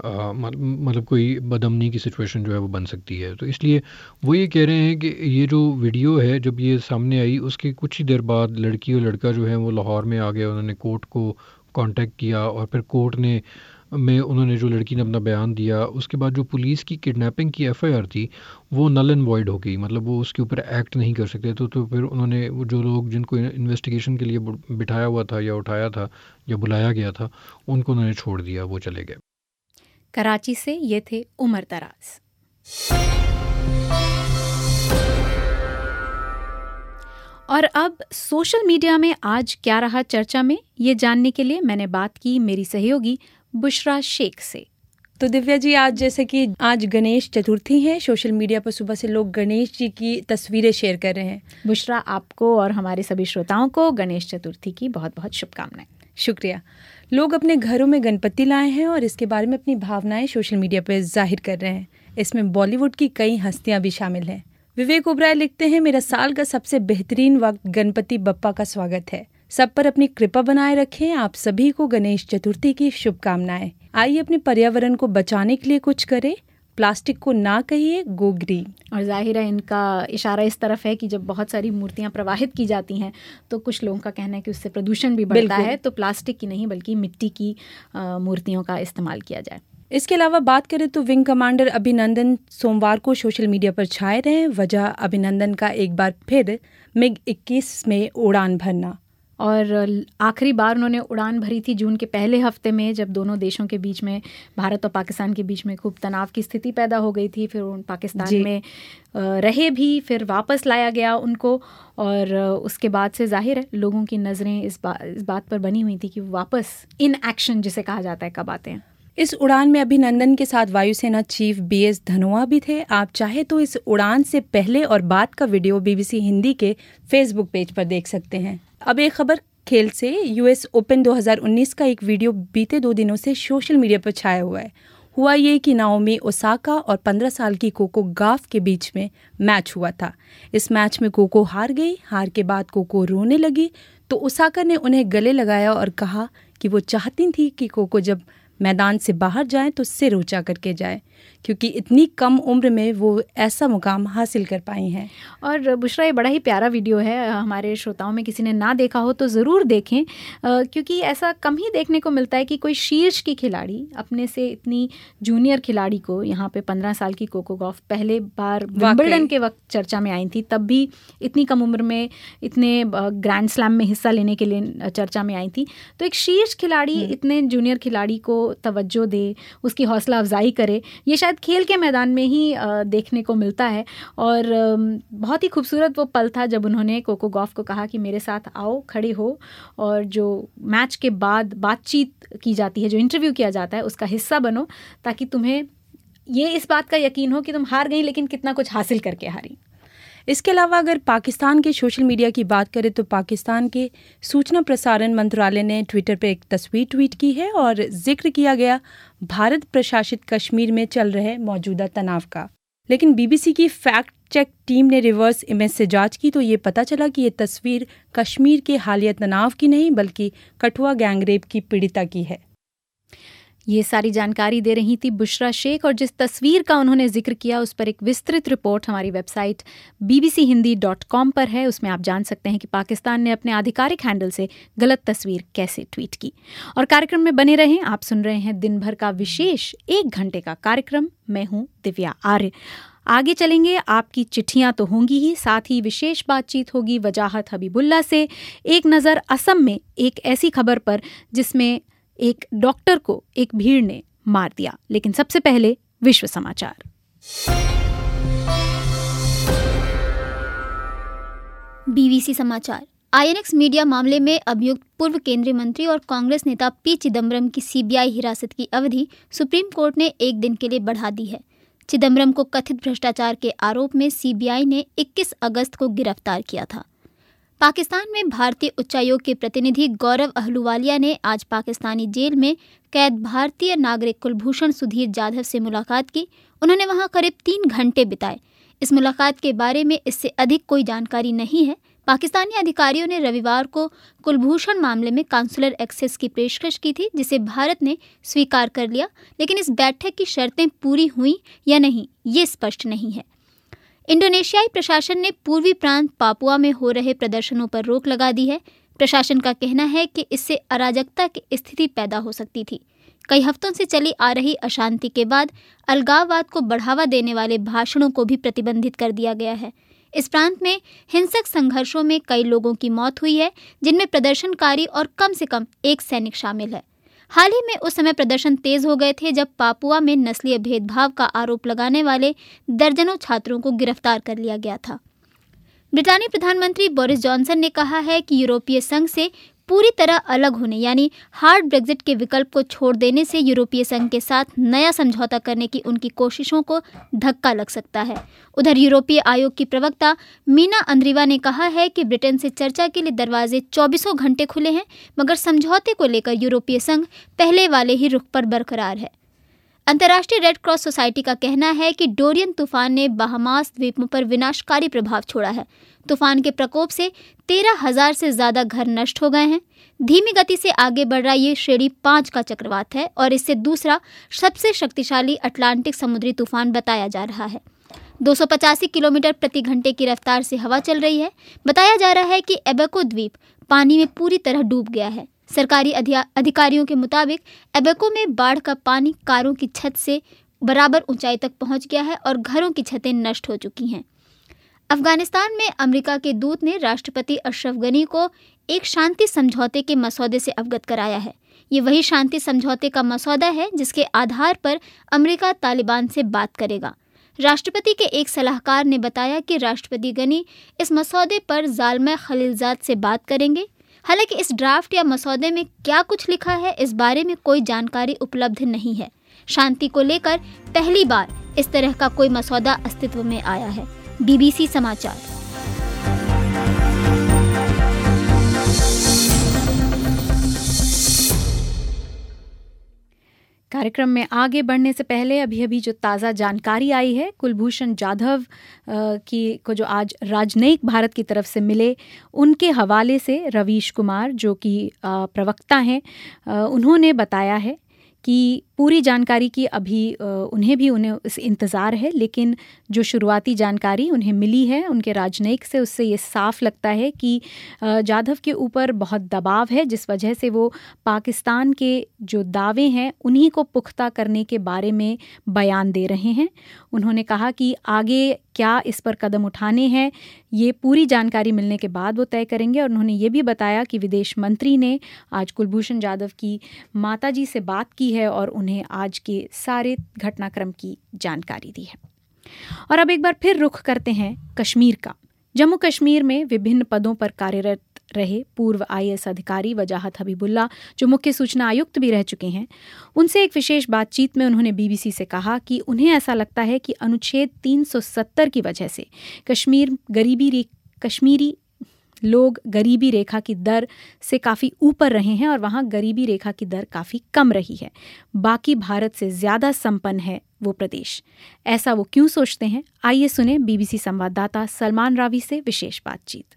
मतलब कोई बदअमनी की सिचुएशन जो है वो बन सकती है। तो इसलिए वो ये कह रहे हैं कि ये जो वीडियो है जब ये सामने आई उसके कुछ ही देर बाद लड़की और लड़का जो है वो लाहौर में आ गए, उन्होंने कोर्ट को कांटेक्ट किया और फिर कोर्ट में उन्होंने जो लड़की ने अपना बयान दिया, उसके बाद जो पुलिस की किडनैपिंग की FIR थी वो नल एंड वॉइड हो गई, मतलब वो उसके ऊपर एक्ट नहीं कर सकते। तो फिर उन्होंने वो जो लोग जिनको इन्वेस्टिगेशन के लिए बिठाया हुआ था या उठाया था या बुलाया गया था उनको उन्होंने छोड़ दिया, वो चले गए। कराची से ये थे उमर दराज। और अब सोशल मीडिया में आज क्या रहा चर्चा में, ये जानने के लिए मैंने बात की मेरी सहयोगी बुशरा शेख से। तो दिव्या जी, आज जैसे कि आज गणेश चतुर्थी है, सोशल मीडिया पर सुबह से लोग गणेश जी की तस्वीरें शेयर कर रहे हैं। बुशरा, आपको और हमारे सभी श्रोताओं को गणेश चतुर्थी की बहुत बहुत शुभकामनाएं। शुक्रिया। लोग अपने घरों में गणपति लाए हैं और इसके बारे में अपनी भावनाएं सोशल मीडिया पर जाहिर कर रहे हैं। इसमें बॉलीवुड की कई हस्तियां भी शामिल हैं। विवेक ओबराय लिखते हैं, मेरा साल का सबसे बेहतरीन वक्त गणपति बप्पा का स्वागत है। सब पर अपनी कृपा बनाए रखें। आप सभी को गणेश चतुर्थी की शुभकामनाएं। आइए अपने पर्यावरण को बचाने के लिए कुछ करें। प्लास्टिक को ना कहिए, गो ग्रीन। और जाहिर है इनका इशारा इस तरफ है कि जब बहुत सारी मूर्तियां प्रवाहित की जाती हैं तो कुछ लोगों का कहना है कि उससे प्रदूषण भी बढ़ता है, तो प्लास्टिक की नहीं बल्कि मिट्टी की मूर्तियों का इस्तेमाल किया जाए। इसके अलावा बात करें तो विंग कमांडर अभिनंदन सोमवार को सोशल मीडिया पर छाए रहे। वजह अभिनंदन का एक बार फिर MiG-21 में उड़ान भरना। और आखिरी बार उन्होंने उड़ान भरी थी जून के पहले हफ्ते में, जब दोनों देशों के बीच में, भारत और पाकिस्तान के बीच में खूब तनाव की स्थिति पैदा हो गई थी। फिर उन पाकिस्तान में रहे भी, फिर वापस लाया गया उनको, और उसके बाद से जाहिर है लोगों की नज़रें इस बात पर बनी हुई थी कि वापस इन एक्शन जिसे कहा जाता है कब आते हैं। इस उड़ान में अभिनंदन के साथ वायुसेना चीफ BS धनोआ भी थे। आप चाहे तो इस उड़ान से पहले और बाद का वीडियो BBC हिंदी के फेसबुक पेज पर देख सकते हैं। अब एक खबर खेल से। US ओपन 2019 का एक वीडियो बीते 2 दिनों से सोशल मीडिया पर छाया हुआ है। हुआ ये कि नाओमी ओसाका और 15 साल की कोको गाफ के बीच में मैच हुआ था। इस मैच में कोको हार गई। हार के बाद कोको रोने लगी तो ओसाका ने उन्हें गले लगाया और कहा कि वो चाहती थी कि कोको जब मैदान से बाहर जाएं तो सिर ऊंचा करके जाए, क्योंकि इतनी कम उम्र में वो ऐसा मुकाम हासिल कर पाई हैं। और बुशरा, ये बड़ा ही प्यारा वीडियो है। हमारे श्रोताओं में किसी ने ना देखा हो तो ज़रूर देखें, क्योंकि ऐसा कम ही देखने को मिलता है कि कोई शीर्ष की खिलाड़ी अपने से इतनी जूनियर खिलाड़ी को, यहाँ पे 15 साल की कोको गॉफ पहले बार विंबलडन के वक्त चर्चा में आई थी, तब भी इतनी कम उम्र में इतने ग्रैंड स्लैम में हिस्सा लेने के लिए चर्चा में आई थी। तो एक शीर्ष खिलाड़ी इतने जूनियर खिलाड़ी को तवज्जो दे, उसकी हौसला अफजाई करे, ये शायद खेल के मैदान में ही देखने को मिलता है। और बहुत ही खूबसूरत वो पल था जब उन्होंने कोको गॉफ को कहा कि मेरे साथ आओ, खड़े हो, और जो मैच के बाद बातचीत की जाती है, जो इंटरव्यू किया जाता है, उसका हिस्सा बनो, ताकि तुम्हें ये इस बात का यकीन हो कि तुम हार गई लेकिन कितना कुछ हासिल करके हारी। इसके अलावा अगर पाकिस्तान के सोशल मीडिया की बात करें तो पाकिस्तान के सूचना प्रसारण मंत्रालय ने ट्विटर पर एक तस्वीर ट्वीट की है और जिक्र किया गया भारत प्रशासित कश्मीर में चल रहे मौजूदा तनाव का। लेकिन बीबीसी की फैक्ट चेक टीम ने रिवर्स इमेज से जांच की तो ये पता चला कि ये तस्वीर कश्मीर के हालिया तनाव की नहीं बल्कि कठुआ गैंगरेप की पीड़िता की है। ये सारी जानकारी दे रही थी बुशरा शेख, और जिस तस्वीर का उन्होंने जिक्र किया उस पर एक विस्तृत रिपोर्ट हमारी वेबसाइट bbchindi.com पर है। उसमें आप जान सकते हैं कि पाकिस्तान ने अपने आधिकारिक हैंडल से गलत तस्वीर कैसे ट्वीट की। और कार्यक्रम में बने रहें, आप सुन रहे हैं दिन भर का विशेष 1 घंटे का कार्यक्रम। मैं हूं दिव्या आर्य। आगे चलेंगे, आपकी चिट्ठियां तो होंगी ही, साथ ही विशेष बातचीत होगी वजाहत हबीबुल्ला से। एक नज़र असम में एक ऐसी खबर पर जिसमें एक डॉक्टर को एक भीड़ ने मार दिया। लेकिन सबसे पहले विश्व समाचार। बीबीसी समाचार। आईएनएक्स मीडिया मामले में अभियुक्त पूर्व केंद्रीय मंत्री और कांग्रेस नेता पी चिदम्बरम की सीबीआई हिरासत की अवधि सुप्रीम कोर्ट ने 1 दिन के लिए बढ़ा दी है। चिदम्बरम को कथित भ्रष्टाचार के आरोप में सीबीआई ने 21 अगस्त को गिरफ्तार किया था। पाकिस्तान में भारतीय उच्चायोग के प्रतिनिधि गौरव अहलूवालिया ने आज पाकिस्तानी जेल में कैद भारतीय नागरिक कुलभूषण सुधीर जाधव से मुलाकात की। उन्होंने वहां करीब 3 घंटे बिताए। इस मुलाकात के बारे में इससे अधिक कोई जानकारी नहीं है। पाकिस्तानी अधिकारियों ने रविवार को कुलभूषण मामले में काउंसलर एक्सेस की पेशकश की थी, जिसे भारत ने स्वीकार कर लिया, लेकिन इस बैठक की शर्तें पूरी हुई या नहीं ये स्पष्ट नहीं है। इंडोनेशियाई प्रशासन ने पूर्वी प्रांत पापुआ में हो रहे प्रदर्शनों पर रोक लगा दी है। प्रशासन का कहना है कि इससे अराजकता की स्थिति पैदा हो सकती थी। कई हफ्तों से चली आ रही अशांति के बाद अलगाववाद को बढ़ावा देने वाले भाषणों को भी प्रतिबंधित कर दिया गया है। इस प्रांत में हिंसक संघर्षों में कई लोगों की मौत हुई है, जिनमें प्रदर्शनकारी और कम से कम 1 सैनिक शामिल है। हाल ही में उस समय प्रदर्शन तेज हो गए थे जब पापुआ में नस्लीय भेदभाव का आरोप लगाने वाले दर्जनों छात्रों को गिरफ्तार कर लिया गया था। ब्रिटानी प्रधानमंत्री बोरिस जॉनसन ने कहा है कि यूरोपीय संघ से पूरी तरह अलग होने यानी हार्ड ब्रेक्जिट के विकल्प को छोड़ देने से यूरोपीय संघ के साथ नया समझौता करने की उनकी कोशिशों को धक्का लग सकता है। उधर यूरोपीय आयोग की प्रवक्ता मीना अंद्रीवा ने कहा है कि ब्रिटेन से चर्चा के लिए दरवाजे 24 घंटे खुले हैं, मगर समझौते को लेकर यूरोपीय संघ पहले वाले ही रुख पर बरकरार है। अंतर्राष्ट्रीय रेड क्रॉस सोसाइटी का कहना है कि डोरियन तूफान ने बहामास द्वीपों पर विनाशकारी प्रभाव छोड़ा है। तूफान के प्रकोप से 13,000 से ज्यादा घर नष्ट हो गए हैं। धीमी गति से आगे बढ़ रहा ये श्रेणी 5 का चक्रवात है और इससे दूसरा सबसे शक्तिशाली अटलांटिक समुद्री तूफान बताया जा रहा है। 285 किलोमीटर प्रति घंटे की रफ्तार से हवा चल रही है। बताया जा रहा है कि एबेको द्वीप पानी में पूरी तरह डूब गया है। सरकारी अधिकारियों के मुताबिक एबेको में बाढ़ का पानी कारों की छत से बराबर ऊंचाई तक पहुंच गया है और घरों की छतें नष्ट हो चुकी हैं। अफगानिस्तान में अमेरिका के दूत ने राष्ट्रपति अशरफ गनी को एक शांति समझौते के मसौदे से अवगत कराया है। ये वही शांति समझौते का मसौदा है जिसके आधार पर अमेरिका तालिबान से बात करेगा। राष्ट्रपति के एक सलाहकार ने बताया कि राष्ट्रपति गनी इस मसौदे पर ज़ाल्मा खलीलजाद से बात करेंगे। हालांकि इस ड्राफ्ट या मसौदे में क्या कुछ लिखा है इस बारे में कोई जानकारी उपलब्ध नहीं है। शांति को लेकर पहली बार इस तरह का कोई मसौदा अस्तित्व में आया है। बीबीसी समाचार। कार्यक्रम में आगे बढ़ने से पहले अभी जो ताज़ा जानकारी आई है, कुलभूषण जाधव को जो आज राजनयिक भारत की तरफ से मिले, उनके हवाले से रवीश कुमार जो कि प्रवक्ता हैं, उन्होंने बताया है कि पूरी जानकारी की अभी उन्हें इस इंतज़ार है, लेकिन जो शुरुआती जानकारी उन्हें मिली है उनके राजनयिक से, उससे ये साफ लगता है कि जाधव के ऊपर बहुत दबाव है, जिस वजह से वो पाकिस्तान के जो दावे हैं उन्हीं को पुख्ता करने के बारे में बयान दे रहे हैं। उन्होंने कहा कि आगे क्या इस पर कदम उठाने हैं ये पूरी जानकारी मिलने के बाद वो तय करेंगे। और उन्होंने ये भी बताया कि विदेश मंत्री ने आज कुलभूषण जाधव की माताजी से बात की है और उन्हें आज के सारे घटनाक्रम की जानकारी दी है। और अब एक बार फिर रुख करते हैं कश्मीर का। जम्मू कश्मीर में विभिन्न पदों पर कार्यरत रहे पूर्व IAS अधिकारी वजाहत हबीबुल्ला, जो मुख्य सूचना आयुक्त भी रह चुके हैं, उनसे एक विशेष बातचीत में उन्होंने BBC से कहा कि उन्हें ऐसा लगता है कि अनुच्छेद 370 की वजह से कश्मीरी लोग गरीबी रेखा की दर से काफ़ी ऊपर रहे हैं और वहाँ गरीबी रेखा की दर काफ़ी कम रही है। बाकी भारत से ज़्यादा संपन्न है वो प्रदेश। ऐसा वो क्यों सोचते हैं, आइए सुने BBC संवाददाता सलमान रावी से विशेष बातचीत।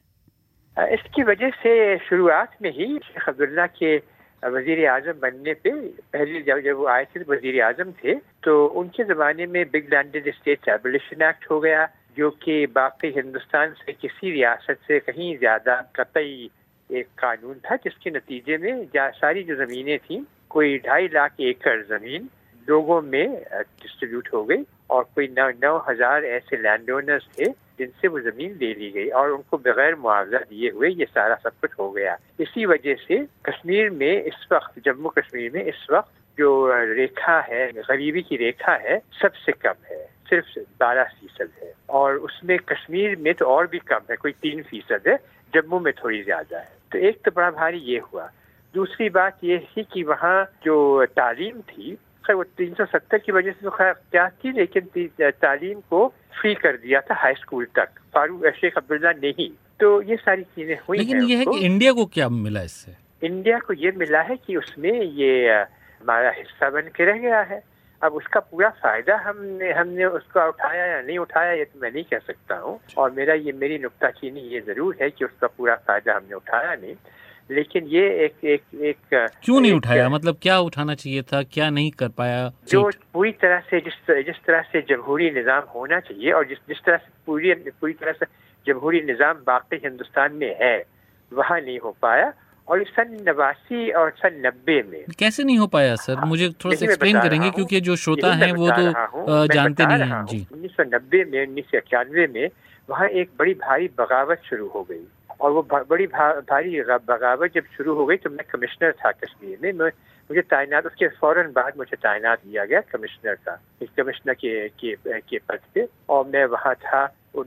इसकी वजह से शुरुआत में ही शेख अब्दुल्ला के वजीर आजम बनने पे पहले जब वो आए थे वजीर आजम थे, तो उनके ज़माने में big landed estate abolition act हो गया, जो कि बाकी हिंदुस्तान से किसी रियासत से कहीं ज़्यादा कतई एक कानून था, जिसके नतीजे में सारी जो ज़मीनें थीं, कोई 2.5 लाख एकड़ ज़मीन लोगों में डिस्ट्रीब्यूट हो गई और कोई 9,000 ऐसे लैंड ओनर्स थे जिनसे वो ज़मीन ले ली गई और उनको बगैर मुआवजा दिए हुए ये सारा सब कुछ हो गया। इसी वजह से कश्मीर में इस वक्त, जम्मू कश्मीर में इस वक्त जो रेखा है, गरीबी की रेखा है, सबसे कम है, सिर्फ 12% है, और उसमें कश्मीर में तो और भी कम है, कोई 3% है, जम्मू में थोड़ी ज्यादा है। तो एक तो बड़ा भारी ये हुआ। दूसरी बात ये थी कि वहाँ जो तालीम थी, खैर वो 370 की वजह से तो खैर क्या थी, लेकिन तालीम को फ्री कर दिया था हाई स्कूल तक, फारूक शेख अब्दुल्ला ने ही। तो ये सारी चीजें हुई। लेकिन ये है कि इंडिया को क्या मिला इससे? इंडिया को ये मिला है कि उसमें ये हमारा हिस्सा बन के रह गया है। अब उसका पूरा फायदा हमने उसका उठाया या नहीं उठाया, ये तो मैं नहीं कह सकता हूँ, और मेरी नुक्ताचीनी ये जरूर है कि उसका पूरा फायदा हमने उठाया नहीं। लेकिन ये एक क्यों नहीं उठाया, मतलब क्या उठाना चाहिए था, क्या नहीं कर पाया? जो पूरी तरह से जिस तरह से जमहूरी निज़ाम होना चाहिए और जिस तरह से पूरी तरह से जमहूरी निज़ाम बाकी हिंदुस्तान में है, वहाँ नहीं हो पाया। और सन 89 और सन 90 में कैसे नहीं हो पाया सर? मुझे थोड़ा सा एक्सप्लेन करेंगे, क्योंकि जो श्रोता हैं वो तो जानते नहीं हैं जी। 1990 में 1991 में वहाँ एक बड़ी भारी बगावत शुरू हो गई, और वो बड़ी भारी बगावत जब शुरू हो गई तो मैं कमिश्नर था कश्मीर में। मुझे तायनात, उसके फौरन बाद मुझे तायनात दिया गया कमिश्नर के पद पे, और मैं वहाँ था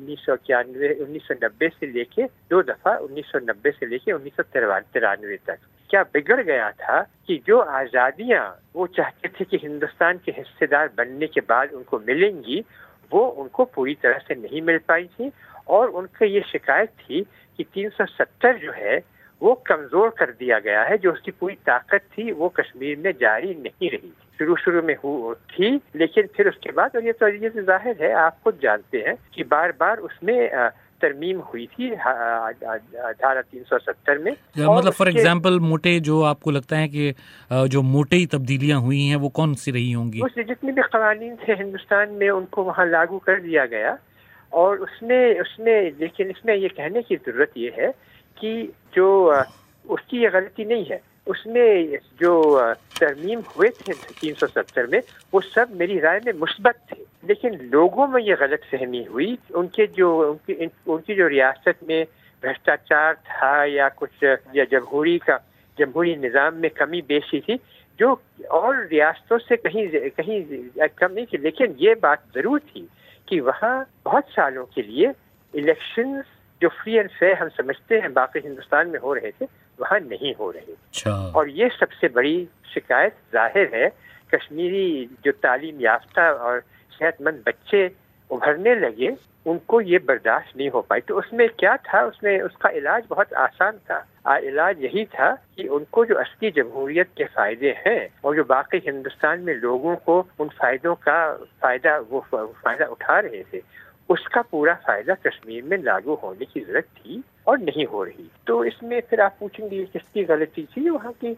1990 से लेके 2 दफा, 1990 से लेके 1993 तक। क्या बिगड़ गया था कि जो आज़ादियाँ वो चाहते थे कि हिंदुस्तान के हिस्सेदार बनने के बाद उनको मिलेंगी, वो उनको पूरी तरह से नहीं मिल पाई थी, और उनका ये शिकायत थी कि 370 जो है वो कमजोर कर दिया गया है। जो उसकी पूरी ताकत थी वो कश्मीर में जारी नहीं रही। शुरू में थी, लेकिन फिर उसके बाद, और ये तो जाहिर है, आप खुद जानते हैं कि बार बार उसमें तरमीम हुई थी धारा 370 में। मतलब फॉर एग्जांपल मोटे, जो आपको लगता है कि जो मोटे तब्दीलियां हुई हैं वो कौन सी रही होंगी? उसने जितने भी कवानीन थे हिंदुस्तान में उनको वहाँ लागू कर दिया गया, और उसमें लेकिन इसमें ये कहने की जरूरत ये है कि जो उसकी ये गलती नहीं है, उसमें जो तरमीम हुए थे 370 में वो सब मेरी राय में मुस्बत थे, लेकिन लोगों में ये गलत फहमी हुई। उनकी जो रियासत में भ्रष्टाचार था या कुछ या जमहूरी निज़ाम में कमी बेशी थी, जो और रियासतों से कहीं कम नहीं थी। लेकिन ये बात जरूर थी कि वहाँ बहुत सालों के लिए इलेक्शंस जो फ्री एंड फेयर हम समझते हैं बाकी हिंदुस्तान में हो रहे थे, वहाँ नहीं हो रहे। और ये सबसे बड़ी शिकायत जाहिर है। कश्मीरी जो तालीम याफ्ता और सेहतमंद बच्चे उभरने लगे, उनको ये बर्दाश्त नहीं हो पाई। तो उसमें क्या था, उसका इलाज बहुत आसान था। इलाज यही था कि उनको जो असली जमहूरियत के फायदे हैं और जो बाकी हिंदुस्तान में लोगों को उन फायदों का फायदा उठा रहे थे, उसका पूरा फायदा कश्मीर में लागू होने की जरूरत थी और नहीं हो रही। तो इसमें फिर आप पूछेंगे किसकी गलती थी? वहाँ की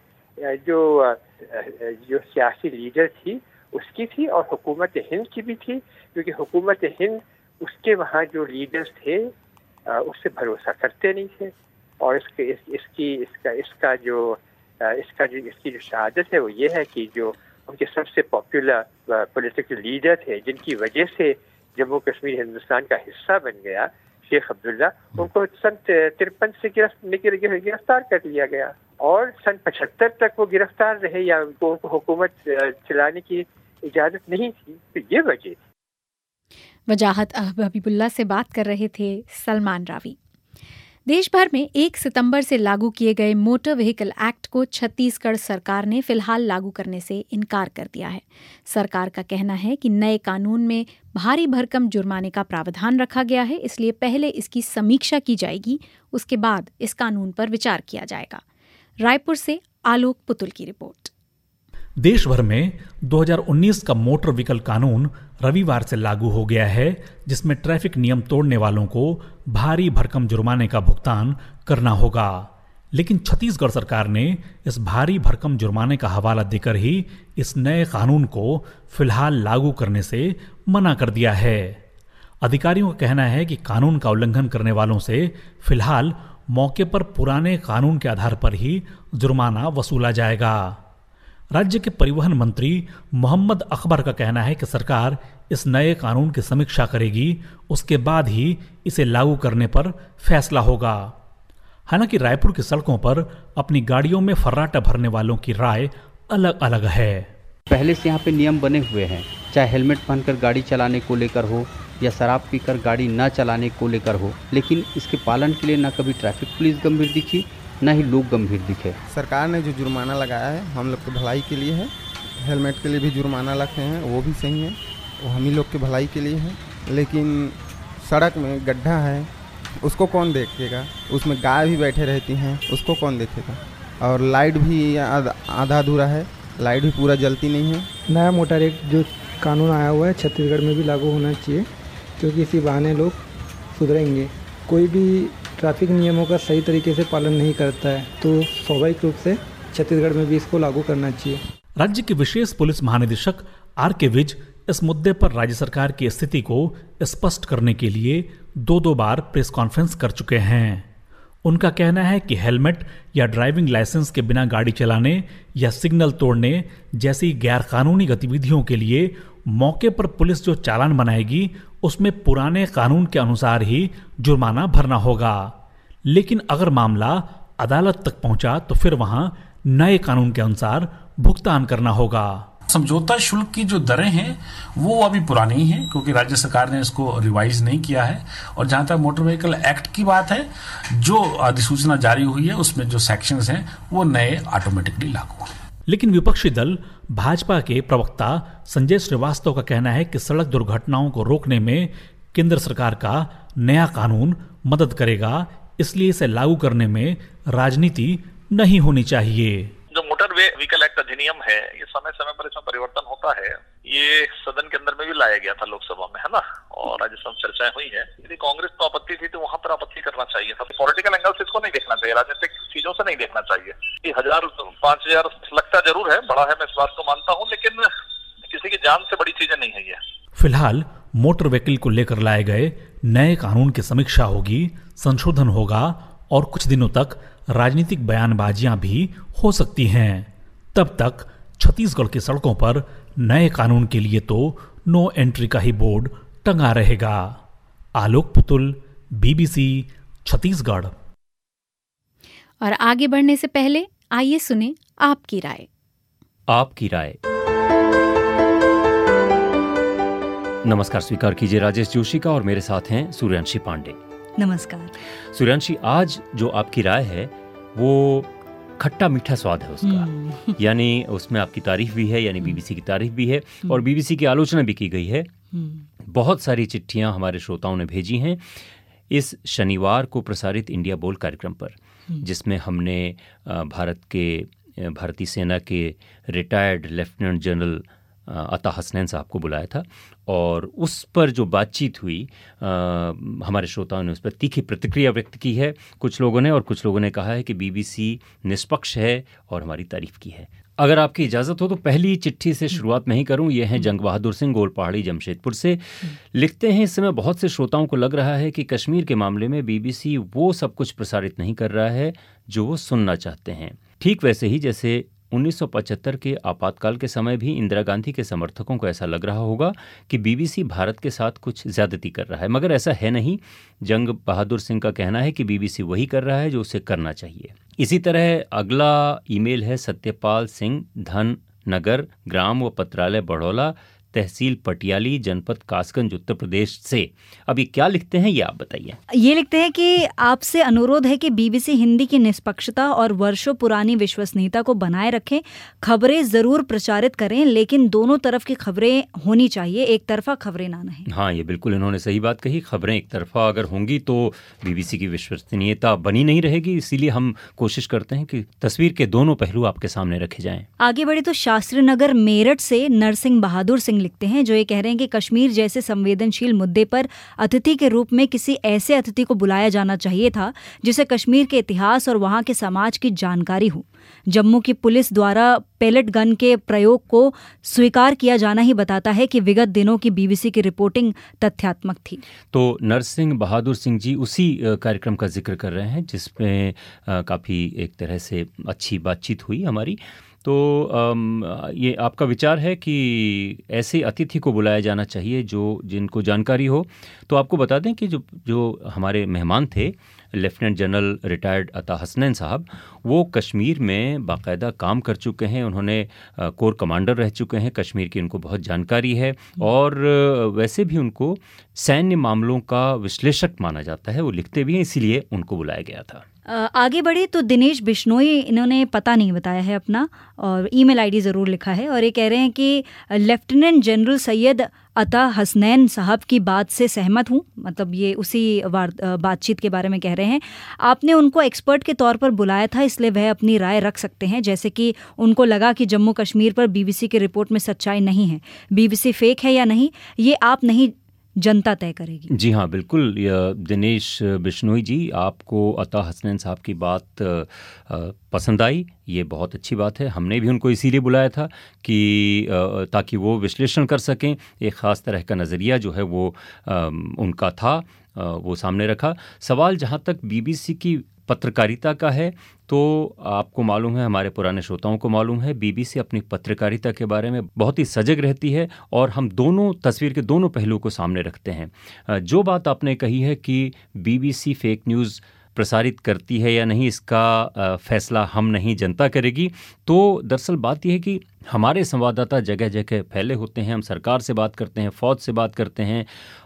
जो सियासी लीडर थी उसकी थी, और हुकूमत हिंद की भी थी, क्योंकि हुकूमत हिंद उसके वहाँ जो लीडर्स थे उससे भरोसा करते नहीं थे। और इसकी जो शहादत है वो ये है कि जो उनके सबसे पॉपुलर पॉलिटिकल लीडर थे, जिनकी वजह से जम्मू कश्मीर हिंदुस्तान का हिस्सा बन गया, शेख अब्दुल्ला, उनको सन 53 से गिरफ्तार कर लिया गया, और सन 75 तक वो गिरफ्तार रहे, या उनको हुकूमत चलाने की इजाजत नहीं थी। तो ये वजह थी। वजाहत हबीबुल्ला से बात कर रहे थे सलमान रावी। देश भर में 1 सितंबर से लागू किए गए मोटर व्हीकल एक्ट को छत्तीसगढ़ सरकार ने फिलहाल लागू करने से इनकार कर दिया है। सरकार का कहना है कि नए कानून में भारी भरकम जुर्माने का प्रावधान रखा गया है, इसलिए पहले इसकी समीक्षा की जाएगी, उसके बाद इस कानून पर विचार किया जाएगा। रायपुर से आलोक पुतुल की रिपोर्ट। देश भर में 2019 का मोटर व्हीकल कानून रविवार से लागू हो गया है, जिसमें ट्रैफिक नियम तोड़ने वालों को भारी भरकम जुर्माने का भुगतान करना होगा। लेकिन छत्तीसगढ़ सरकार ने इस भारी भरकम जुर्माने का हवाला देकर ही इस नए कानून को फिलहाल लागू करने से मना कर दिया है। अधिकारियों का कहना है कि कानून का उल्लंघन करने वालों से फिलहाल मौके पर पुराने कानून के आधार पर ही जुर्माना वसूला जाएगा। राज्य के परिवहन मंत्री मोहम्मद अकबर का कहना है कि सरकार इस नए कानून की समीक्षा करेगी, उसके बाद ही इसे लागू करने पर फैसला होगा। हालांकि रायपुर की सड़कों पर अपनी गाड़ियों में फर्राटा भरने वालों की राय अलग अलग है। पहले से यहाँ पे नियम बने हुए हैं, चाहे हेलमेट पहनकर गाड़ी चलाने को लेकर हो या शराब पीकर गाड़ी न चलाने को लेकर हो, लेकिन इसके पालन के लिए न कभी ट्रैफिक पुलिस गंभीर दिखी न ही लोग गंभीर दिखे। सरकार ने जो जुर्माना लगाया है हम लोग की भलाई के लिए है। हेलमेट के लिए भी जुर्माना लगते हैं, वो भी सही है, वो हम ही लोग की भलाई के लिए है। लेकिन सड़क में गड्ढा है, उसको कौन देखेगा? उसमें गाय भी बैठे रहती हैं, उसको कौन देखेगा? और लाइट भी आधा अधूरा है, लाइट भी पूरा जलती नहीं है। नया मोटर एक्ट जो कानून आया हुआ है छत्तीसगढ़ में भी लागू होना चाहिए, क्योंकि इसी बहाने लोग सुधरेंगे। कोई भी ट्रैफिक नियमों का सही तरीके से पालन नहीं करता है तो स्वाभाविक रूप से छत्तीसगढ़ में भी इसको लागू करना चाहिए। राज्य के विशेष पुलिस महानिदेशक आर.के. विज इस मुद्दे पर राज्य सरकार की स्थिति को स्पष्ट करने के लिए 2 बार प्रेस कॉन्फ्रेंस कर चुके हैं। उनका कहना है कि हेलमेट या ड्राइविंग लाइसेंस के बिना गाड़ी चलाने या सिग्नल तोड़ने जैसी गैरकानूनी गतिविधियों के लिए मौके पर पुलिस जो चालान बनाएगी उसमें पुराने कानून के अनुसार ही जुर्माना भरना होगा। लेकिन अगर मामला अदालत तक पहुंचा तो फिर वहां नए कानून के अनुसार भुगतान करना होगा। समझौता शुल्क की जो दरें हैं वो अभी पुरानी ही हैं, क्योंकि राज्य सरकार ने इसको रिवाइज नहीं किया है। और जहां तक मोटर व्हीकल एक्ट की बात है, जो अधिसूचना जारी हुई है उसमें जो सेक्शंस हैं वो नए ऑटोमेटिकली लागू हैं। लेकिन विपक्षी दल भाजपा के प्रवक्ता संजय श्रीवास्तव का कहना है कि सड़क दुर्घटनाओं को रोकने में केंद्र सरकार का नया कानून मदद करेगा, इसलिए इसे लागू करने में राजनीति नहीं होनी चाहिए। जो मोटर व्हीकल एक्ट अधिनियम है, ये समय समय पर इसमें परिवर्तन होता है। ये सदन के अंदर में भी लाया गया था लोकसभा में, है ना, और राज्यसभा में चर्चाएं हुई है। यदि कांग्रेस को आपत्ति थी तो वहां पर आपत्ति करना चाहिए था। पॉलिटिकल एंगल से इसको नहीं देखना चाहिए, राजनीतिक चीजों से नहीं देखना चाहिए। ये 1000-5000 लगता जरूर है, बड़ा है, मैं इस बात को मानता हूँ, लेकिन किसी की जान से बड़ी चीजें नहीं है ये। फिलहाल मोटर व्हीकल को लेकर लाए गए नए कानून की समीक्षा होगी, संशोधन होगा और कुछ दिनों तक राजनीतिक बयानबाजियां भी हो सकती हैं। तब तक छत्तीसगढ़ की सड़कों पर नए कानून के लिए तो नो एंट्री का ही बोर्ड टंगा रहेगा। आलोक पुतुल, BBC, छत्तीसगढ़। और आगे बढ़ने से पहले आइए सुने आपकी राय। आपकी राय। नमस्कार, स्वीकार कीजिए राजेश जोशी का, और मेरे साथ हैं सूर्यांशी पांडे। नमस्कार सूर्यांशी। आज जो आपकी राय है वो खट्टा मीठा स्वाद है उसका, यानी उसमें आपकी तारीफ भी है, यानी BBC की तारीफ भी है और BBC की आलोचना भी की गई है। बहुत सारी चिट्ठियां हमारे श्रोताओं ने भेजी हैं इस शनिवार को प्रसारित इंडिया बोल कार्यक्रम पर, जिसमें हमने भारतीय सेना के रिटायर्ड लेफ्टिनेंट जनरल अता हसनैन साहब को बुलाया था, और उस पर जो बातचीत हुई हमारे श्रोताओं ने उस पर तीखी प्रतिक्रिया व्यक्त की है, कुछ लोगों ने, और कुछ लोगों ने कहा है कि BBC निष्पक्ष है और हमारी तारीफ की है। अगर आपकी इजाज़त हो तो पहली चिट्ठी से शुरुआत मैं ही करूं। ये हैं जंग बहादुर सिंह, गोल पहाड़ी, जमशेदपुर से। लिखते हैं, इस समय बहुत से श्रोताओं को लग रहा है कि कश्मीर के मामले में BBC वो सब कुछ प्रसारित नहीं कर रहा है जो वो सुनना चाहते हैं। ठीक वैसे ही जैसे 1975 के आपातकाल के समय भी इंदिरा गांधी के समर्थकों को ऐसा लग रहा होगा कि BBC भारत के साथ कुछ ज्यादती कर रहा है, मगर ऐसा है नहीं। जंग बहादुर सिंह का कहना है कि BBC वही कर रहा है जो उसे करना चाहिए। इसी तरह अगला ईमेल है सत्यपाल सिंह, धन नगर, ग्राम व पत्रालय बड़ौला, तहसील पटियाली, जनपद कासगंज, उत्तर प्रदेश से। अभी क्या लिखते हैं ये आप बताइए। ये लिखते हैं कि आपसे अनुरोध है कि बीबीसी हिंदी की निष्पक्षता और वर्षों पुरानी विश्वसनीयता को बनाए रखें। खबरें जरूर प्रचारित करें, लेकिन दोनों तरफ की खबरें होनी चाहिए, एक तरफा खबरें ना नहीं। हाँ, ये बिल्कुल इन्होंने सही बात कही। खबरें एक तरफा अगर होंगी तो बीबीसी की विश्वसनीयता बनी नहीं रहेगी। इसीलिए हम कोशिश करते हैं कि तस्वीर के दोनों पहलू आपके सामने रखे जाएं। आगे बढ़े तो शास्त्री नगर मेरठ से नरसिंह बहादुर सिंह लिखते हैं, जो ये कह रहे हैं कि कश्मीर जैसे संवेदनशील मुद्दे पर अतिथि के रूप में किसी ऐसे अतिथि को बुलाया जाना चाहिए था जिसे कश्मीर के इतिहास और वहाँ के समाज की जानकारी हो। जम्मू की पुलिस द्वारा पेलेट गन के प्रयोग को स्वीकार किया जाना ही बताता है कि विगत दिनों की बीबीसी की रिपोर्टिंग तथ्यात्मक थी। तो नरसिंह बहादुर सिंह जी उसी कार्यक्रम का जिक्र कर रहे हैं जिसमें काफ़ी एक तरह से अच्छी बातचीत हुई हमारी। तो ये आपका विचार है कि ऐसे अतिथि को बुलाया जाना चाहिए जिनको जानकारी हो। तो आपको बता दें कि जो हमारे मेहमान थे लेफ्टिनेंट जनरल रिटायर्ड अता हसनैन साहब, वो कश्मीर में बाकायदा काम कर चुके हैं। उन्होंने कोर कमांडर रह चुके हैं, कश्मीर की उनको बहुत जानकारी है और वैसे भी उनको सैन्य मामलों का विश्लेषक माना जाता है। वो लिखते भी हैं, इसीलिए उनको बुलाया गया था। आगे बढ़े तो दिनेश बिश्नोई, इन्होंने पता नहीं बताया है अपना और ईमेल आईडी ज़रूर लिखा है, और ये कह रहे हैं कि लेफ्टिनेंट जनरल सैयद अता हसनैन साहब की बात से सहमत हूँ। मतलब ये उसी बातचीत के बारे में कह रहे हैं। आपने उनको एक्सपर्ट के तौर पर बुलाया था, इसलिए वह अपनी राय रख सकते हैं। जैसे कि उनको लगा कि जम्मू कश्मीर पर बीबीसी की रिपोर्ट में सच्चाई नहीं है, बीबीसी फेक है या नहीं, ये आप नहीं, जनता तय करेगी। जी हाँ, बिल्कुल दिनेश बिश्नोई जी, आपको अता हसनैन साहब की बात पसंद आई, ये बहुत अच्छी बात है। हमने भी उनको इसीलिए बुलाया था कि ताकि वो विश्लेषण कर सकें। एक ख़ास तरह का नज़रिया जो है वो उनका था, वो सामने रखा। सवाल जहाँ तक बीबीसी की पत्रकारिता का है, तो आपको मालूम है, हमारे पुराने श्रोताओं को मालूम है, बीबीसी अपनी पत्रकारिता के बारे में बहुत ही सजग रहती है और हम दोनों तस्वीर के दोनों पहलुओं को सामने रखते हैं। जो बात आपने कही है कि बीबीसी फेक न्यूज़ प्रसारित करती है या नहीं, इसका फैसला हम नहीं, जनता करेगी। तो दरअसल बात यह है कि हमारे संवाददाता जगह जगह फैले होते हैं। हम सरकार से बात करते हैं, फौज से बात करते हैं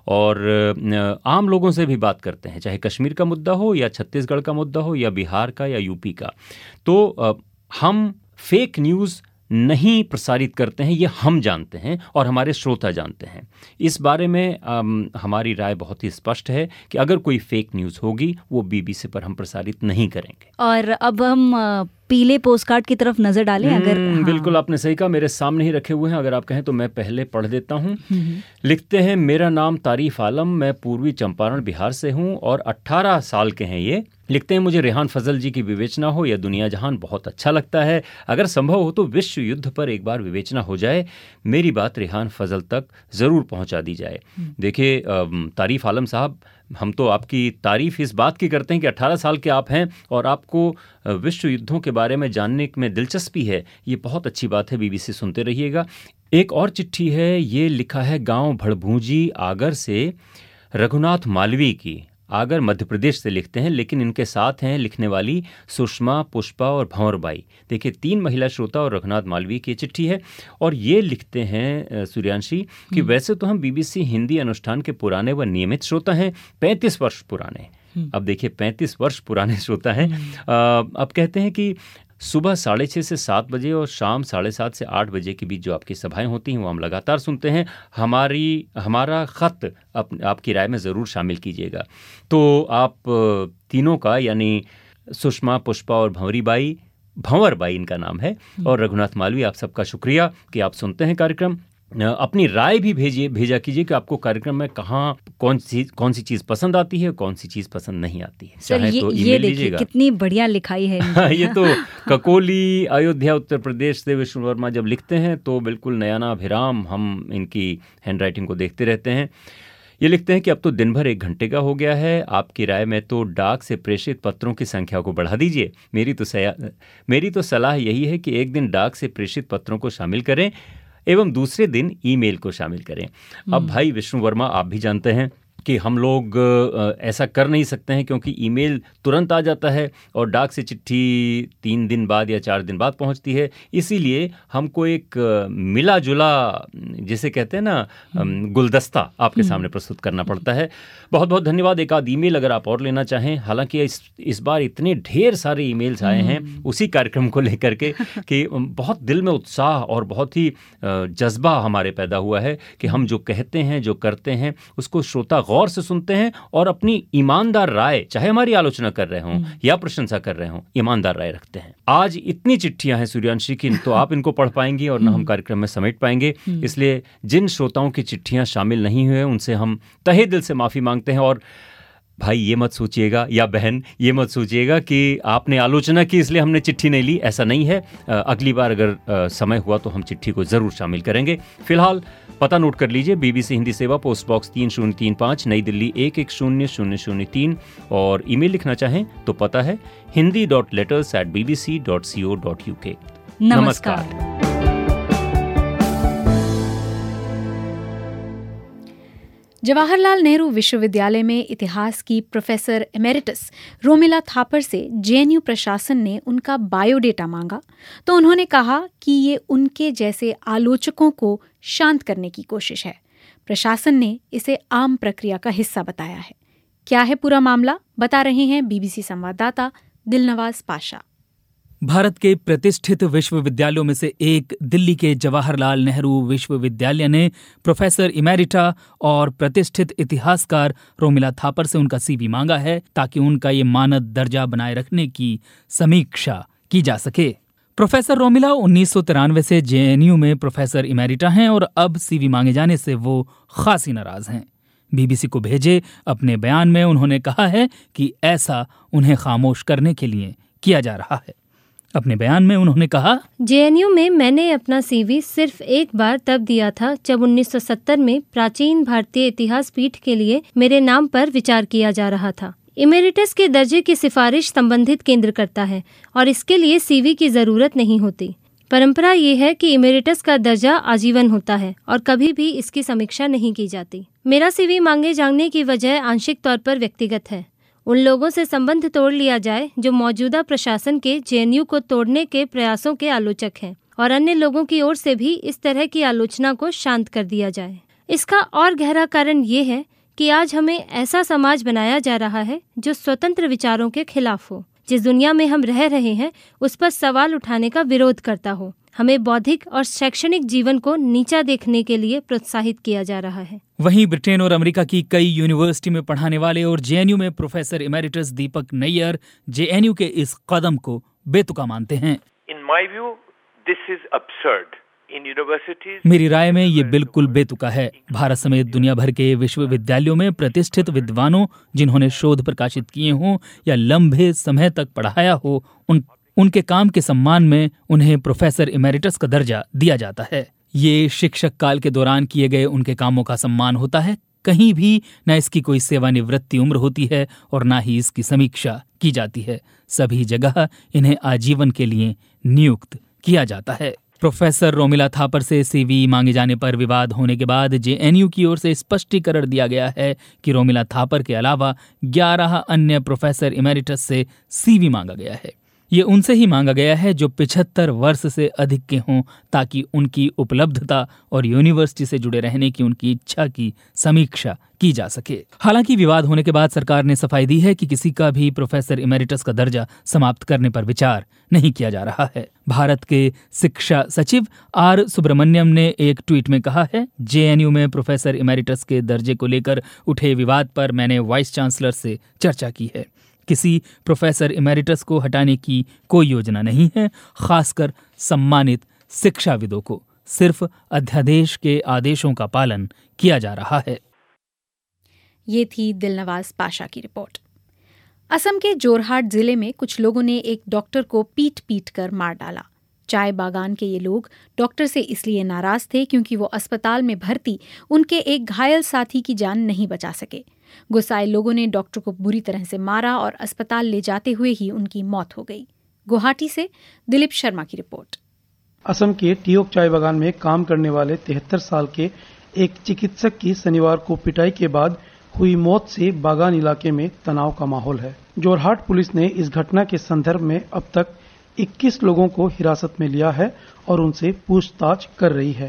और आम लोगों से भी बात करते हैं, चाहे कश्मीर का मुद्दा हो या छत्तीसगढ़ का मुद्दा हो या बिहार का या यूपी का। तो हम फेक न्यूज़ नहीं प्रसारित करते हैं, ये हम जानते हैं और हमारे श्रोता जानते हैं। इस बारे में हमारी राय बहुत ही स्पष्ट है कि अगर कोई फेक न्यूज़ होगी वो बीबीसी पर हम प्रसारित नहीं करेंगे। और अब हम पीले पोस्टकार्ड की तरफ नजर डालें अगर। हाँ। बिल्कुल, आपने सही कहा, मेरे सामने ही रखे हुए हैं। अगर आप कहें तो मैं पहले पढ़ देता हूँ। लिखते हैं, मेरा नाम तारीफ आलम, मैं पूर्वी चंपारण बिहार से हूँ और 18 साल के हैं ये। लिखते हैं, मुझे रेहान फजल जी की विवेचना हो या दुनिया जहान बहुत अच्छा लगता है। अगर संभव हो तो विश्व युद्ध पर एक बार विवेचना हो जाए, मेरी बात रेहान फजल तक ज़रूर पहुँचा दी जाए। देखिए तारीफ आलम साहब, हम तो आपकी तारीफ इस बात की करते हैं कि 18 साल के आप हैं और आपको विश्व युद्धों के बारे में जानने में दिलचस्पी है। ये बहुत अच्छी बात है, बीबीसी सुनते रहिएगा। एक और चिट्ठी है, ये लिखा है गांव भड़भूजी आगर से रघुनाथ मालवी की। आगर मध्य प्रदेश से लिखते हैं, लेकिन इनके साथ हैं लिखने वाली सुषमा, पुष्पा और भंवरबाई। देखिए 3 महिला श्रोता और रघुनाथ मालवी की चिट्ठी है और ये लिखते हैं सूर्यांशी कि वैसे तो हम बीबीसी हिंदी अनुष्ठान के पुराने व नियमित श्रोता हैं, 35 वर्ष पुराने। अब देखिए 35 वर्ष पुराने श्रोता हैं। अब कहते हैं कि सुबह 6:30 से 7 बजे और शाम 7:30 से 8 बजे के बीच जो आपकी सभाएं होती हैं वो हम लगातार सुनते हैं। हमारा ख़त आपकी राय में ज़रूर शामिल कीजिएगा। तो आप तीनों का, यानी सुषमा, पुष्पा और भंवरबाई इनका नाम है, और रघुनाथ मालवी, आप सबका शुक्रिया कि आप सुनते हैं कार्यक्रम। अपनी राय भी भेजा कीजिए कि आपको कार्यक्रम में कहाँ कौन सी चीज़ पसंद आती है, कौन सी चीज़ पसंद नहीं आती है। सर, ये देखिए कितनी बढ़िया लिखाई है। ये तो ककोली, अयोध्या, उत्तर प्रदेश से विष्णु वर्मा जब लिखते हैं तो बिल्कुल नयाना अभिराम हम इनकी हैंडराइटिंग को देखते रहते हैं। ये लिखते हैं कि अब तो दिन भर 1 घंटे का हो गया है, आपकी राय में तो डाक से प्रेषित पत्रों की संख्या को बढ़ा दीजिए। मेरी तो सलाह यही है कि एक दिन डाक से प्रेषित पत्रों को शामिल करें एवं दूसरे दिन ईमेल को शामिल करें। अब भाई विष्णु वर्मा, आप भी जानते हैं कि हम लोग ऐसा कर नहीं सकते हैं क्योंकि ईमेल तुरंत आ जाता है और डाक से चिट्ठी 3 दिन बाद या 4 दिन बाद पहुंचती है। इसीलिए हमको एक मिला जुला जिसे कहते हैं ना गुलदस्ता आपके सामने प्रस्तुत करना पड़ता है। बहुत बहुत धन्यवाद। एक आध ईमेल अगर आप और लेना चाहें, हालांकि इस बार इतने ढेर सारे ईमेल्स आए हैं उसी कार्यक्रम को लेकर के कि बहुत दिल में उत्साह और बहुत ही जज्बा हमारे पैदा हुआ है कि हम जो कहते हैं, जो करते हैं, उसको श्रोता गौर से सुनते हैं और अपनी ईमानदार राय, चाहे हमारी आलोचना कर रहे हों या प्रशंसा कर रहे हों, ईमानदार राय रखते हैं। आज इतनी चिट्ठियां हैं सूर्यांशी की, तो आप इनको पढ़ पाएंगी और न हम कार्यक्रम में समेट पाएंगे। इसलिए जिन श्रोताओं की चिट्ठियां शामिल नहीं हुए उनसे हम तहे दिल से माफी मांगते हैं। और भाई ये मत सोचिएगा, या बहन ये मत सोचिएगा कि आपने आलोचना की इसलिए हमने चिट्ठी नहीं ली, ऐसा नहीं है। अगली बार अगर समय हुआ तो हम चिट्ठी को जरूर शामिल करेंगे। फिलहाल पता नोट कर लीजिए, BBC हिंदी सेवा, पोस्ट बॉक्स 3035, नई दिल्ली 110003। और ईमेल लिखना चाहें तो पता है hindi.letters@bbc.co.uk। नमस्कार। जवाहरलाल नेहरू विश्वविद्यालय में इतिहास की प्रोफेसर एमेरिटस रोमिला थापर से JNU प्रशासन ने उनका बायोडेटा मांगा तो उन्होंने कहा कि ये उनके जैसे आलोचकों को शांत करने की कोशिश है। प्रशासन ने इसे आम प्रक्रिया का हिस्सा बताया है। क्या है पूरा मामला, बता रहे हैं BBC संवाददाता दिलनवाज पाशा। भारत के प्रतिष्ठित विश्वविद्यालयों में से एक दिल्ली के जवाहरलाल नेहरू विश्वविद्यालय ने प्रोफेसर इमेरिटा और प्रतिष्ठित इतिहासकार रोमिला थापर से उनका CV मांगा है ताकि उनका ये मानद दर्जा बनाए रखने की समीक्षा की जा सके। प्रोफेसर रोमिला 1993 से JNU में प्रोफेसर इमेरिटा हैं और अब CV मांगे जाने से वो खासी नाराज हैं। BBC को भेजे अपने बयान में उन्होंने कहा है कि ऐसा उन्हें खामोश करने के लिए किया जा रहा है। अपने बयान में उन्होंने कहा, JNU में मैंने अपना CV सिर्फ एक बार तब दिया था जब 1970 में प्राचीन भारतीय इतिहास पीठ के लिए मेरे नाम पर विचार किया जा रहा था। इमेरिटस के दर्जे की सिफारिश संबंधित केंद्र करता है और इसके लिए CV की जरूरत नहीं होती। परंपरा ये है कि इमेरिटस का दर्जा आजीवन होता है और कभी भी इसकी समीक्षा नहीं की जाती। मेरा CV मांगे जाने की वजह आंशिक तौर पर व्यक्तिगत है। उन लोगों से संबंध तोड़ लिया जाए जो मौजूदा प्रशासन के JNU को तोड़ने के प्रयासों के आलोचक हैं और अन्य लोगों की ओर से भी इस तरह की आलोचना को शांत कर दिया जाए। इसका और गहरा कारण ये है कि आज हमें ऐसा समाज बनाया जा रहा है जो स्वतंत्र विचारों के खिलाफ हो, जिस दुनिया में हम रह रहे हैं उस पर सवाल उठाने का विरोध करता हो। हमें बौद्धिक और शैक्षणिक जीवन को नीचा देखने के लिए प्रोत्साहित किया जा रहा है। वहीं ब्रिटेन और अमेरिका की कई यूनिवर्सिटी में पढ़ाने वाले और JNU में professor emeritus Deepak Nayyar JNU के इस कदम को बेतुका मानते हैं। मेरी राय में ये बिल्कुल बेतुका है। भारत समेत दुनिया भर के विश्वविद्यालयों में प्रतिष्ठित विद्वानों जिन्होंने शोध प्रकाशित किए हों या लंबे समय तक पढ़ाया हो, उनके काम के सम्मान में उन्हें प्रोफेसर इमेरिटस का दर्जा दिया जाता है। ये शिक्षक काल के दौरान किए गए उनके कामों का सम्मान होता है। कहीं भी न इसकी कोई सेवानिवृत्ति उम्र होती है और न ही इसकी समीक्षा की जाती है। सभी जगह इन्हें आजीवन के लिए नियुक्त किया जाता है। प्रोफेसर रोमिला थापर से CV मांगे जाने पर विवाद होने के बाद JNU की ओर से स्पष्टीकरण दिया गया है कि रोमिला थापर के अलावा 11 अन्य प्रोफेसर इमेरिटस से CV मांगा गया है। ये उनसे ही मांगा गया है जो 75 वर्ष से अधिक के हों ताकि उनकी उपलब्धता और यूनिवर्सिटी से जुड़े रहने की उनकी इच्छा की समीक्षा की जा सके। हालांकि विवाद होने के बाद सरकार ने सफाई दी है कि किसी का भी प्रोफेसर इमेरिटस का दर्जा समाप्त करने पर विचार नहीं किया जा रहा है। भारत के शिक्षा सचिव R सुब्रमण्यम ने एक ट्वीट में कहा है, JNU में प्रोफेसर इमेरिटस के दर्जे को लेकर उठे विवाद पर मैंने वाइस चांसलर से चर्चा की है। किसी प्रोफेसर इमेरिटस को हटाने की कोई योजना नहीं है। खासकर सम्मानित शिक्षाविदों को सिर्फ अध्यादेश के आदेशों का पालन किया जा रहा है। ये थी दिलनवाज पाशा की रिपोर्ट। असम के जोरहाट जिले में कुछ लोगों ने एक डॉक्टर को पीट कर मार डाला। चाय बागान के ये लोग डॉक्टर से इसलिए नाराज थे क्योंकि वो अस्पताल में भर्ती उनके एक घायल साथी की जान नहीं बचा सके। गुस्साए लोगों ने डॉक्टर को बुरी तरह से मारा और अस्पताल ले जाते हुए ही उनकी मौत हो गई। गुवाहाटी से दिलीप शर्मा की रिपोर्ट। असम के टियोक चाय बागान में काम करने वाले 73 साल के एक चिकित्सक की शनिवार को पिटाई के बाद हुई मौत से बागान इलाके में तनाव का माहौल है। जोरहाट पुलिस ने इस घटना के संदर्भ में अब तक 21 लोगों को हिरासत में लिया है और उनसे पूछताछ कर रही है।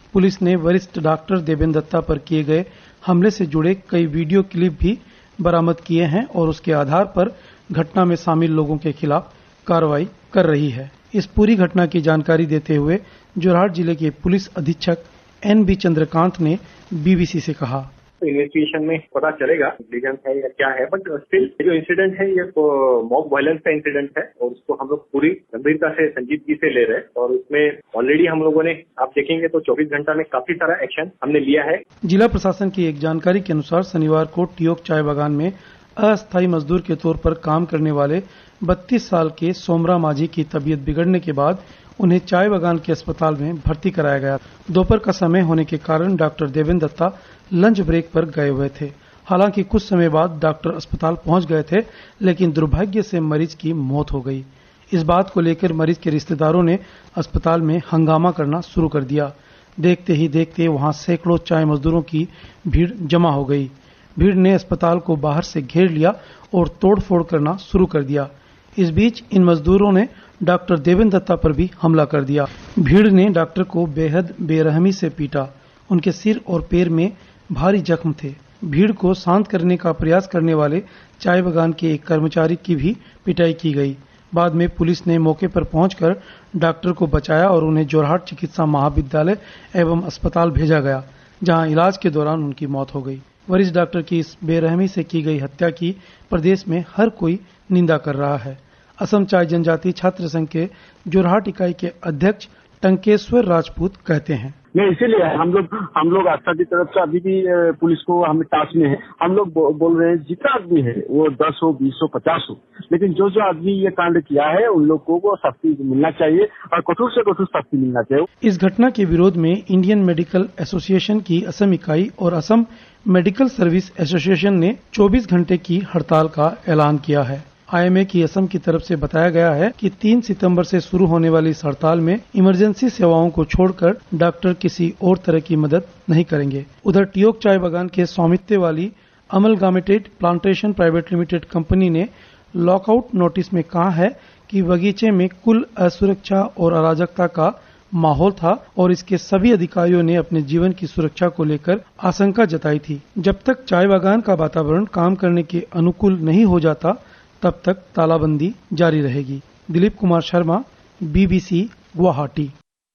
पुलिस ने वरिष्ठ डॉक्टर देवेंद्र दत्ता पर किए गए हमले से जुड़े कई वीडियो क्लिप भी बरामद किए हैं और उसके आधार पर घटना में शामिल लोगों के खिलाफ कार्रवाई कर रही है। इस पूरी घटना की जानकारी देते हुए जोरहाट जिले के पुलिस अधीक्षक NB चंद्रकांत ने BBC से कहा, इन्वेस्टिगेशन में पता चलेगा रीजन है या क्या है, बट स्टिल जो इंसिडेंट है ये मॉब वायलेंस का इंसिडेंट है और उसको हम लोग पूरी गंभीरता से संजीदगी से ले रहे हैं और उसमें ऑलरेडी हम लोगों ने, आप देखेंगे तो 24 घंटा में काफी सारा एक्शन हमने लिया है। जिला प्रशासन की एक जानकारी के अनुसार शनिवार को टियोक चाय बागान में अस्थायी मजदूर के तौर पर काम करने वाले 32 साल के सोमरा माझी की तबीयत बिगड़ने के बाद उन्हें चाय बागान के अस्पताल में भर्ती कराया गया। दोपहर का समय होने के कारण doctor Devendra Datta lunch break पर गए हुए थे। हालांकि कुछ समय बाद डॉक्टर अस्पताल पहुंच गए थे, लेकिन दुर्भाग्य से मरीज की मौत हो गई। इस बात को लेकर मरीज के रिश्तेदारों ने अस्पताल में हंगामा करना शुरू कर दिया। देखते ही देखते वहां सैकड़ों चाय मजदूरों की भीड़ जमा हो गई। भीड़ ने अस्पताल को बाहर से घेर लिया और तोड़फोड़ करना शुरू कर दिया। इस बीच इन मजदूरों ने डॉक्टर देवेंद्र दत्ता पर भी हमला कर दिया। भीड़ ने डॉक्टर को बेहद बेरहमी से पीटा। उनके सिर और पैर में भारी जख्म थे। भीड़ को शांत करने का प्रयास करने वाले चाय बागान के एक कर्मचारी की भी पिटाई की गई। बाद में पुलिस ने मौके पर पहुंचकर डॉक्टर को बचाया और उन्हें जोरहाट चिकित्सा महाविद्यालय एवं अस्पताल भेजा गया, जहां इलाज के दौरान उनकी मौत हो गई। वरिष्ठ डॉक्टर की इस बेरहमी से की गई हत्या की प्रदेश में हर कोई निंदा कर रहा है। असम चाय जनजाति छात्र संघ के जोरहाट इकाई के अध्यक्ष टंकेश्वर राजपूत कहते हैं, नहीं, इसीलिए हम लोग आस्था की तरफ से अभी भी पुलिस को हम टास्क में है। हम लोग बोल रहे हैं जितना आदमी है वो 10 हो, 20 हो, 50 हो, लेकिन जो आदमी ये कांड किया है उन लोगों को सख्ती मिलना चाहिए और कठोर से कठोर सख्ती मिलना चाहिए। इस घटना के विरोध में इंडियन मेडिकल एसोसिएशन की असम इकाई और असम मेडिकल सर्विस एसोसिएशन ने 24 घंटे की हड़ताल का ऐलान किया है। IMA की असम की तरफ से बताया गया है कि 3 सितंबर से शुरू होने वाली इस हड़ताल में इमरजेंसी सेवाओं को छोड़कर डॉक्टर किसी और तरह की मदद नहीं करेंगे। उधर टियोक चाय बागान के स्वामित्व वाली amalgamated plantation private limited company ने लॉकआउट नोटिस में कहा है कि बगीचे में कुल असुरक्षा और अराजकता का माहौल था और इसके सभी अधिकारियों ने अपने जीवन की सुरक्षा को लेकर आशंका जताई थी। जब तक चाय बागान का वातावरण काम करने के अनुकूल नहीं हो जाता, तब तक तालाबंदी जारी रहेगी। दिलीप कुमार शर्मा, BBC गुवाहाटी।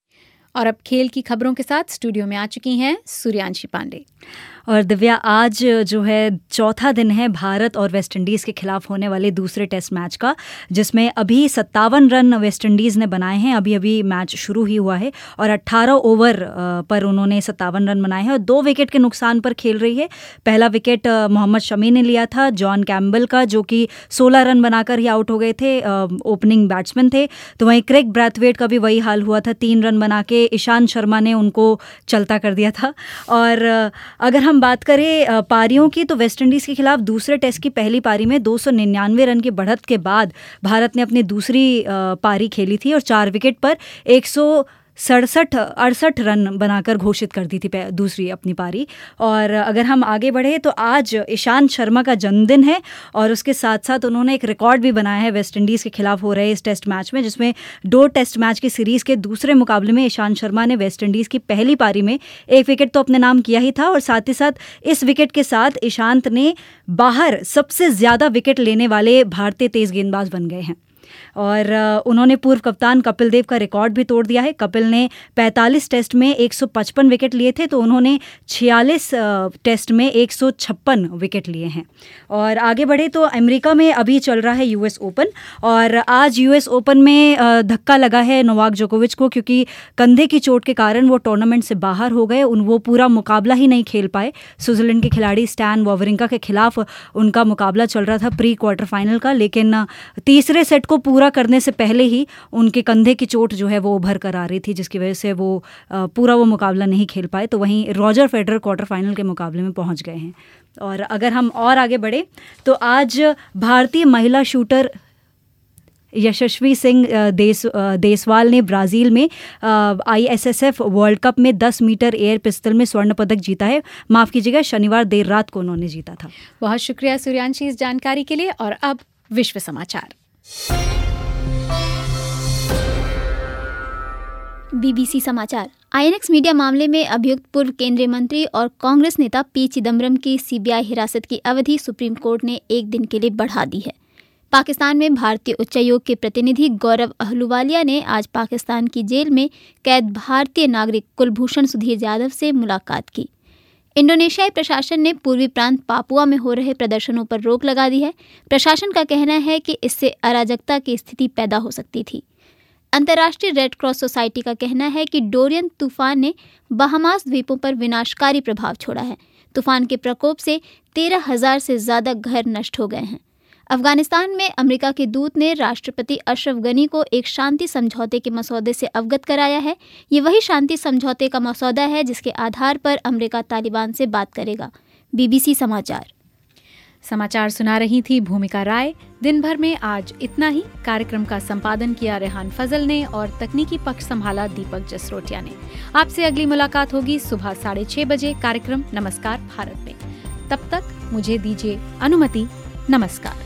और अब खेल की खबरों के साथ स्टूडियो में आ चुकी हैं सूर्यांशी पांडे। और दिव्या, आज जो है चौथा दिन है भारत और वेस्टइंडीज़ के खिलाफ होने वाले दूसरे टेस्ट मैच का, जिसमें अभी 57 रन वेस्टइंडीज़ ने बनाए हैं। अभी मैच शुरू ही हुआ है और 18 ओवर पर उन्होंने 57 रन बनाए हैं और 2 विकेट के नुकसान पर खेल रही है। पहला विकेट मोहम्मद शमी ने लिया था, जॉन कैम्बल का, जो कि 16 रन बनाकर ही आउट हो गए थे, ओपनिंग बैट्समैन थे। तो वहीं क्रेग ब्रैथवेट का भी वही हाल हुआ था, 3 रन बना के ईशांत शर्मा ने उनको चलता कर दिया था। और अगर हम बात करें पारियों की, तो वेस्टइंडीज़ के खिलाफ दूसरे टेस्ट की पहली पारी में 299 रन की बढ़त के बाद भारत ने अपनी दूसरी पारी खेली थी और 4 विकेट पर 168 रन बनाकर घोषित कर दी थी दूसरी अपनी पारी। और अगर हम आगे बढ़े तो आज ईशांत शर्मा का जन्मदिन है और उसके साथ साथ उन्होंने एक रिकॉर्ड भी बनाया है वेस्टइंडीज़ के खिलाफ हो रहे इस टेस्ट मैच में, जिसमें 2 टेस्ट मैच की सीरीज़ के दूसरे मुकाबले में ईशांत शर्मा ने वेस्टइंडीज़ की पहली पारी में 1 विकेट तो अपने नाम किया ही था और साथ ही साथ इस विकेट के साथ ईशांत ने बाहर सबसे ज़्यादा विकेट लेने वाले भारतीय तेज़ गेंदबाज बन गए हैं। और उन्होंने पूर्व कप्तान कपिल देव का रिकॉर्ड भी तोड़ दिया है। कपिल ने 45 टेस्ट में 155 विकेट लिए थे, तो उन्होंने 46 टेस्ट में 156 विकेट लिए हैं। और आगे बढ़े तो अमेरिका में अभी चल रहा है US ओपन और आज US ओपन में धक्का लगा है नोवाक जोकोविच को, क्योंकि कंधे की चोट के कारण वो टूर्नामेंट से बाहर हो गए। वो पूरा मुकाबला ही नहीं खेल पाए। स्विट्जरलैंड के खिलाड़ी स्टैन वॉवरिंका के खिलाफ उनका मुकाबला चल रहा था प्री क्वार्टर फाइनल का, लेकिन तीसरे सेट को पूरा करने से पहले ही उनके कंधे की चोट जो है वो उभर कर आ रही थी, जिसकी वजह से वो पूरा वो मुकाबला नहीं खेल पाए। तो वहीं रॉजर फेडरर क्वार्टर फाइनल के मुकाबले में पहुंच गए हैं। और अगर हम और आगे बढ़े तो आज भारतीय महिला शूटर यशस्वी सिंह देसवाल ने ब्राज़ील में ISSF वर्ल्ड कप में 10 मीटर एयर पिस्टल में स्वर्ण पदक जीता है। माफ़ कीजिएगा, शनिवार देर रात को उन्होंने जीता था। बहुत शुक्रिया सूर्यांशी इस जानकारी के लिए। और अब विश्व समाचार। BBC समाचार। INX मीडिया मामले में अभियुक्त पूर्व केंद्रीय मंत्री और कांग्रेस नेता पी चिदम्बरम की CBI हिरासत की अवधि सुप्रीम कोर्ट ने एक दिन के लिए बढ़ा दी है। पाकिस्तान में भारतीय उच्चायोग के प्रतिनिधि गौरव अहलुवालिया ने आज पाकिस्तान की जेल में कैद भारतीय नागरिक कुलभूषण सुधीर यादव से मुलाकात की। इंडोनेशियाई प्रशासन ने पूर्वी प्रांत पापुआ में हो रहे प्रदर्शनों पर रोक लगा दी है। प्रशासन का कहना है कि इससे अराजकता की स्थिति पैदा हो सकती थी। अंतर्राष्ट्रीय रेड क्रॉस सोसाइटी का कहना है कि डोरियन तूफान ने बहामास द्वीपों पर विनाशकारी प्रभाव छोड़ा है। तूफान के प्रकोप से 13,000 से ज्यादा घर नष्ट हो गए हैं। अफगानिस्तान में अमेरिका के दूत ने राष्ट्रपति अशरफ गनी को एक शांति समझौते के मसौदे से अवगत कराया है। ये वही शांति समझौते का मसौदा है जिसके आधार पर अमेरिका तालिबान से बात करेगा। BBC समाचार सुना रही थी भूमिका राय। दिन भर में आज इतना ही। कार्यक्रम का संपादन किया रेहान फजल ने और तकनीकी पक्ष संभाला दीपक जसरोटिया ने। आपसे अगली मुलाकात होगी सुबह 6:30 बजे कार्यक्रम नमस्कार भारत में। तब तक मुझे दीजिए अनुमति। नमस्कार।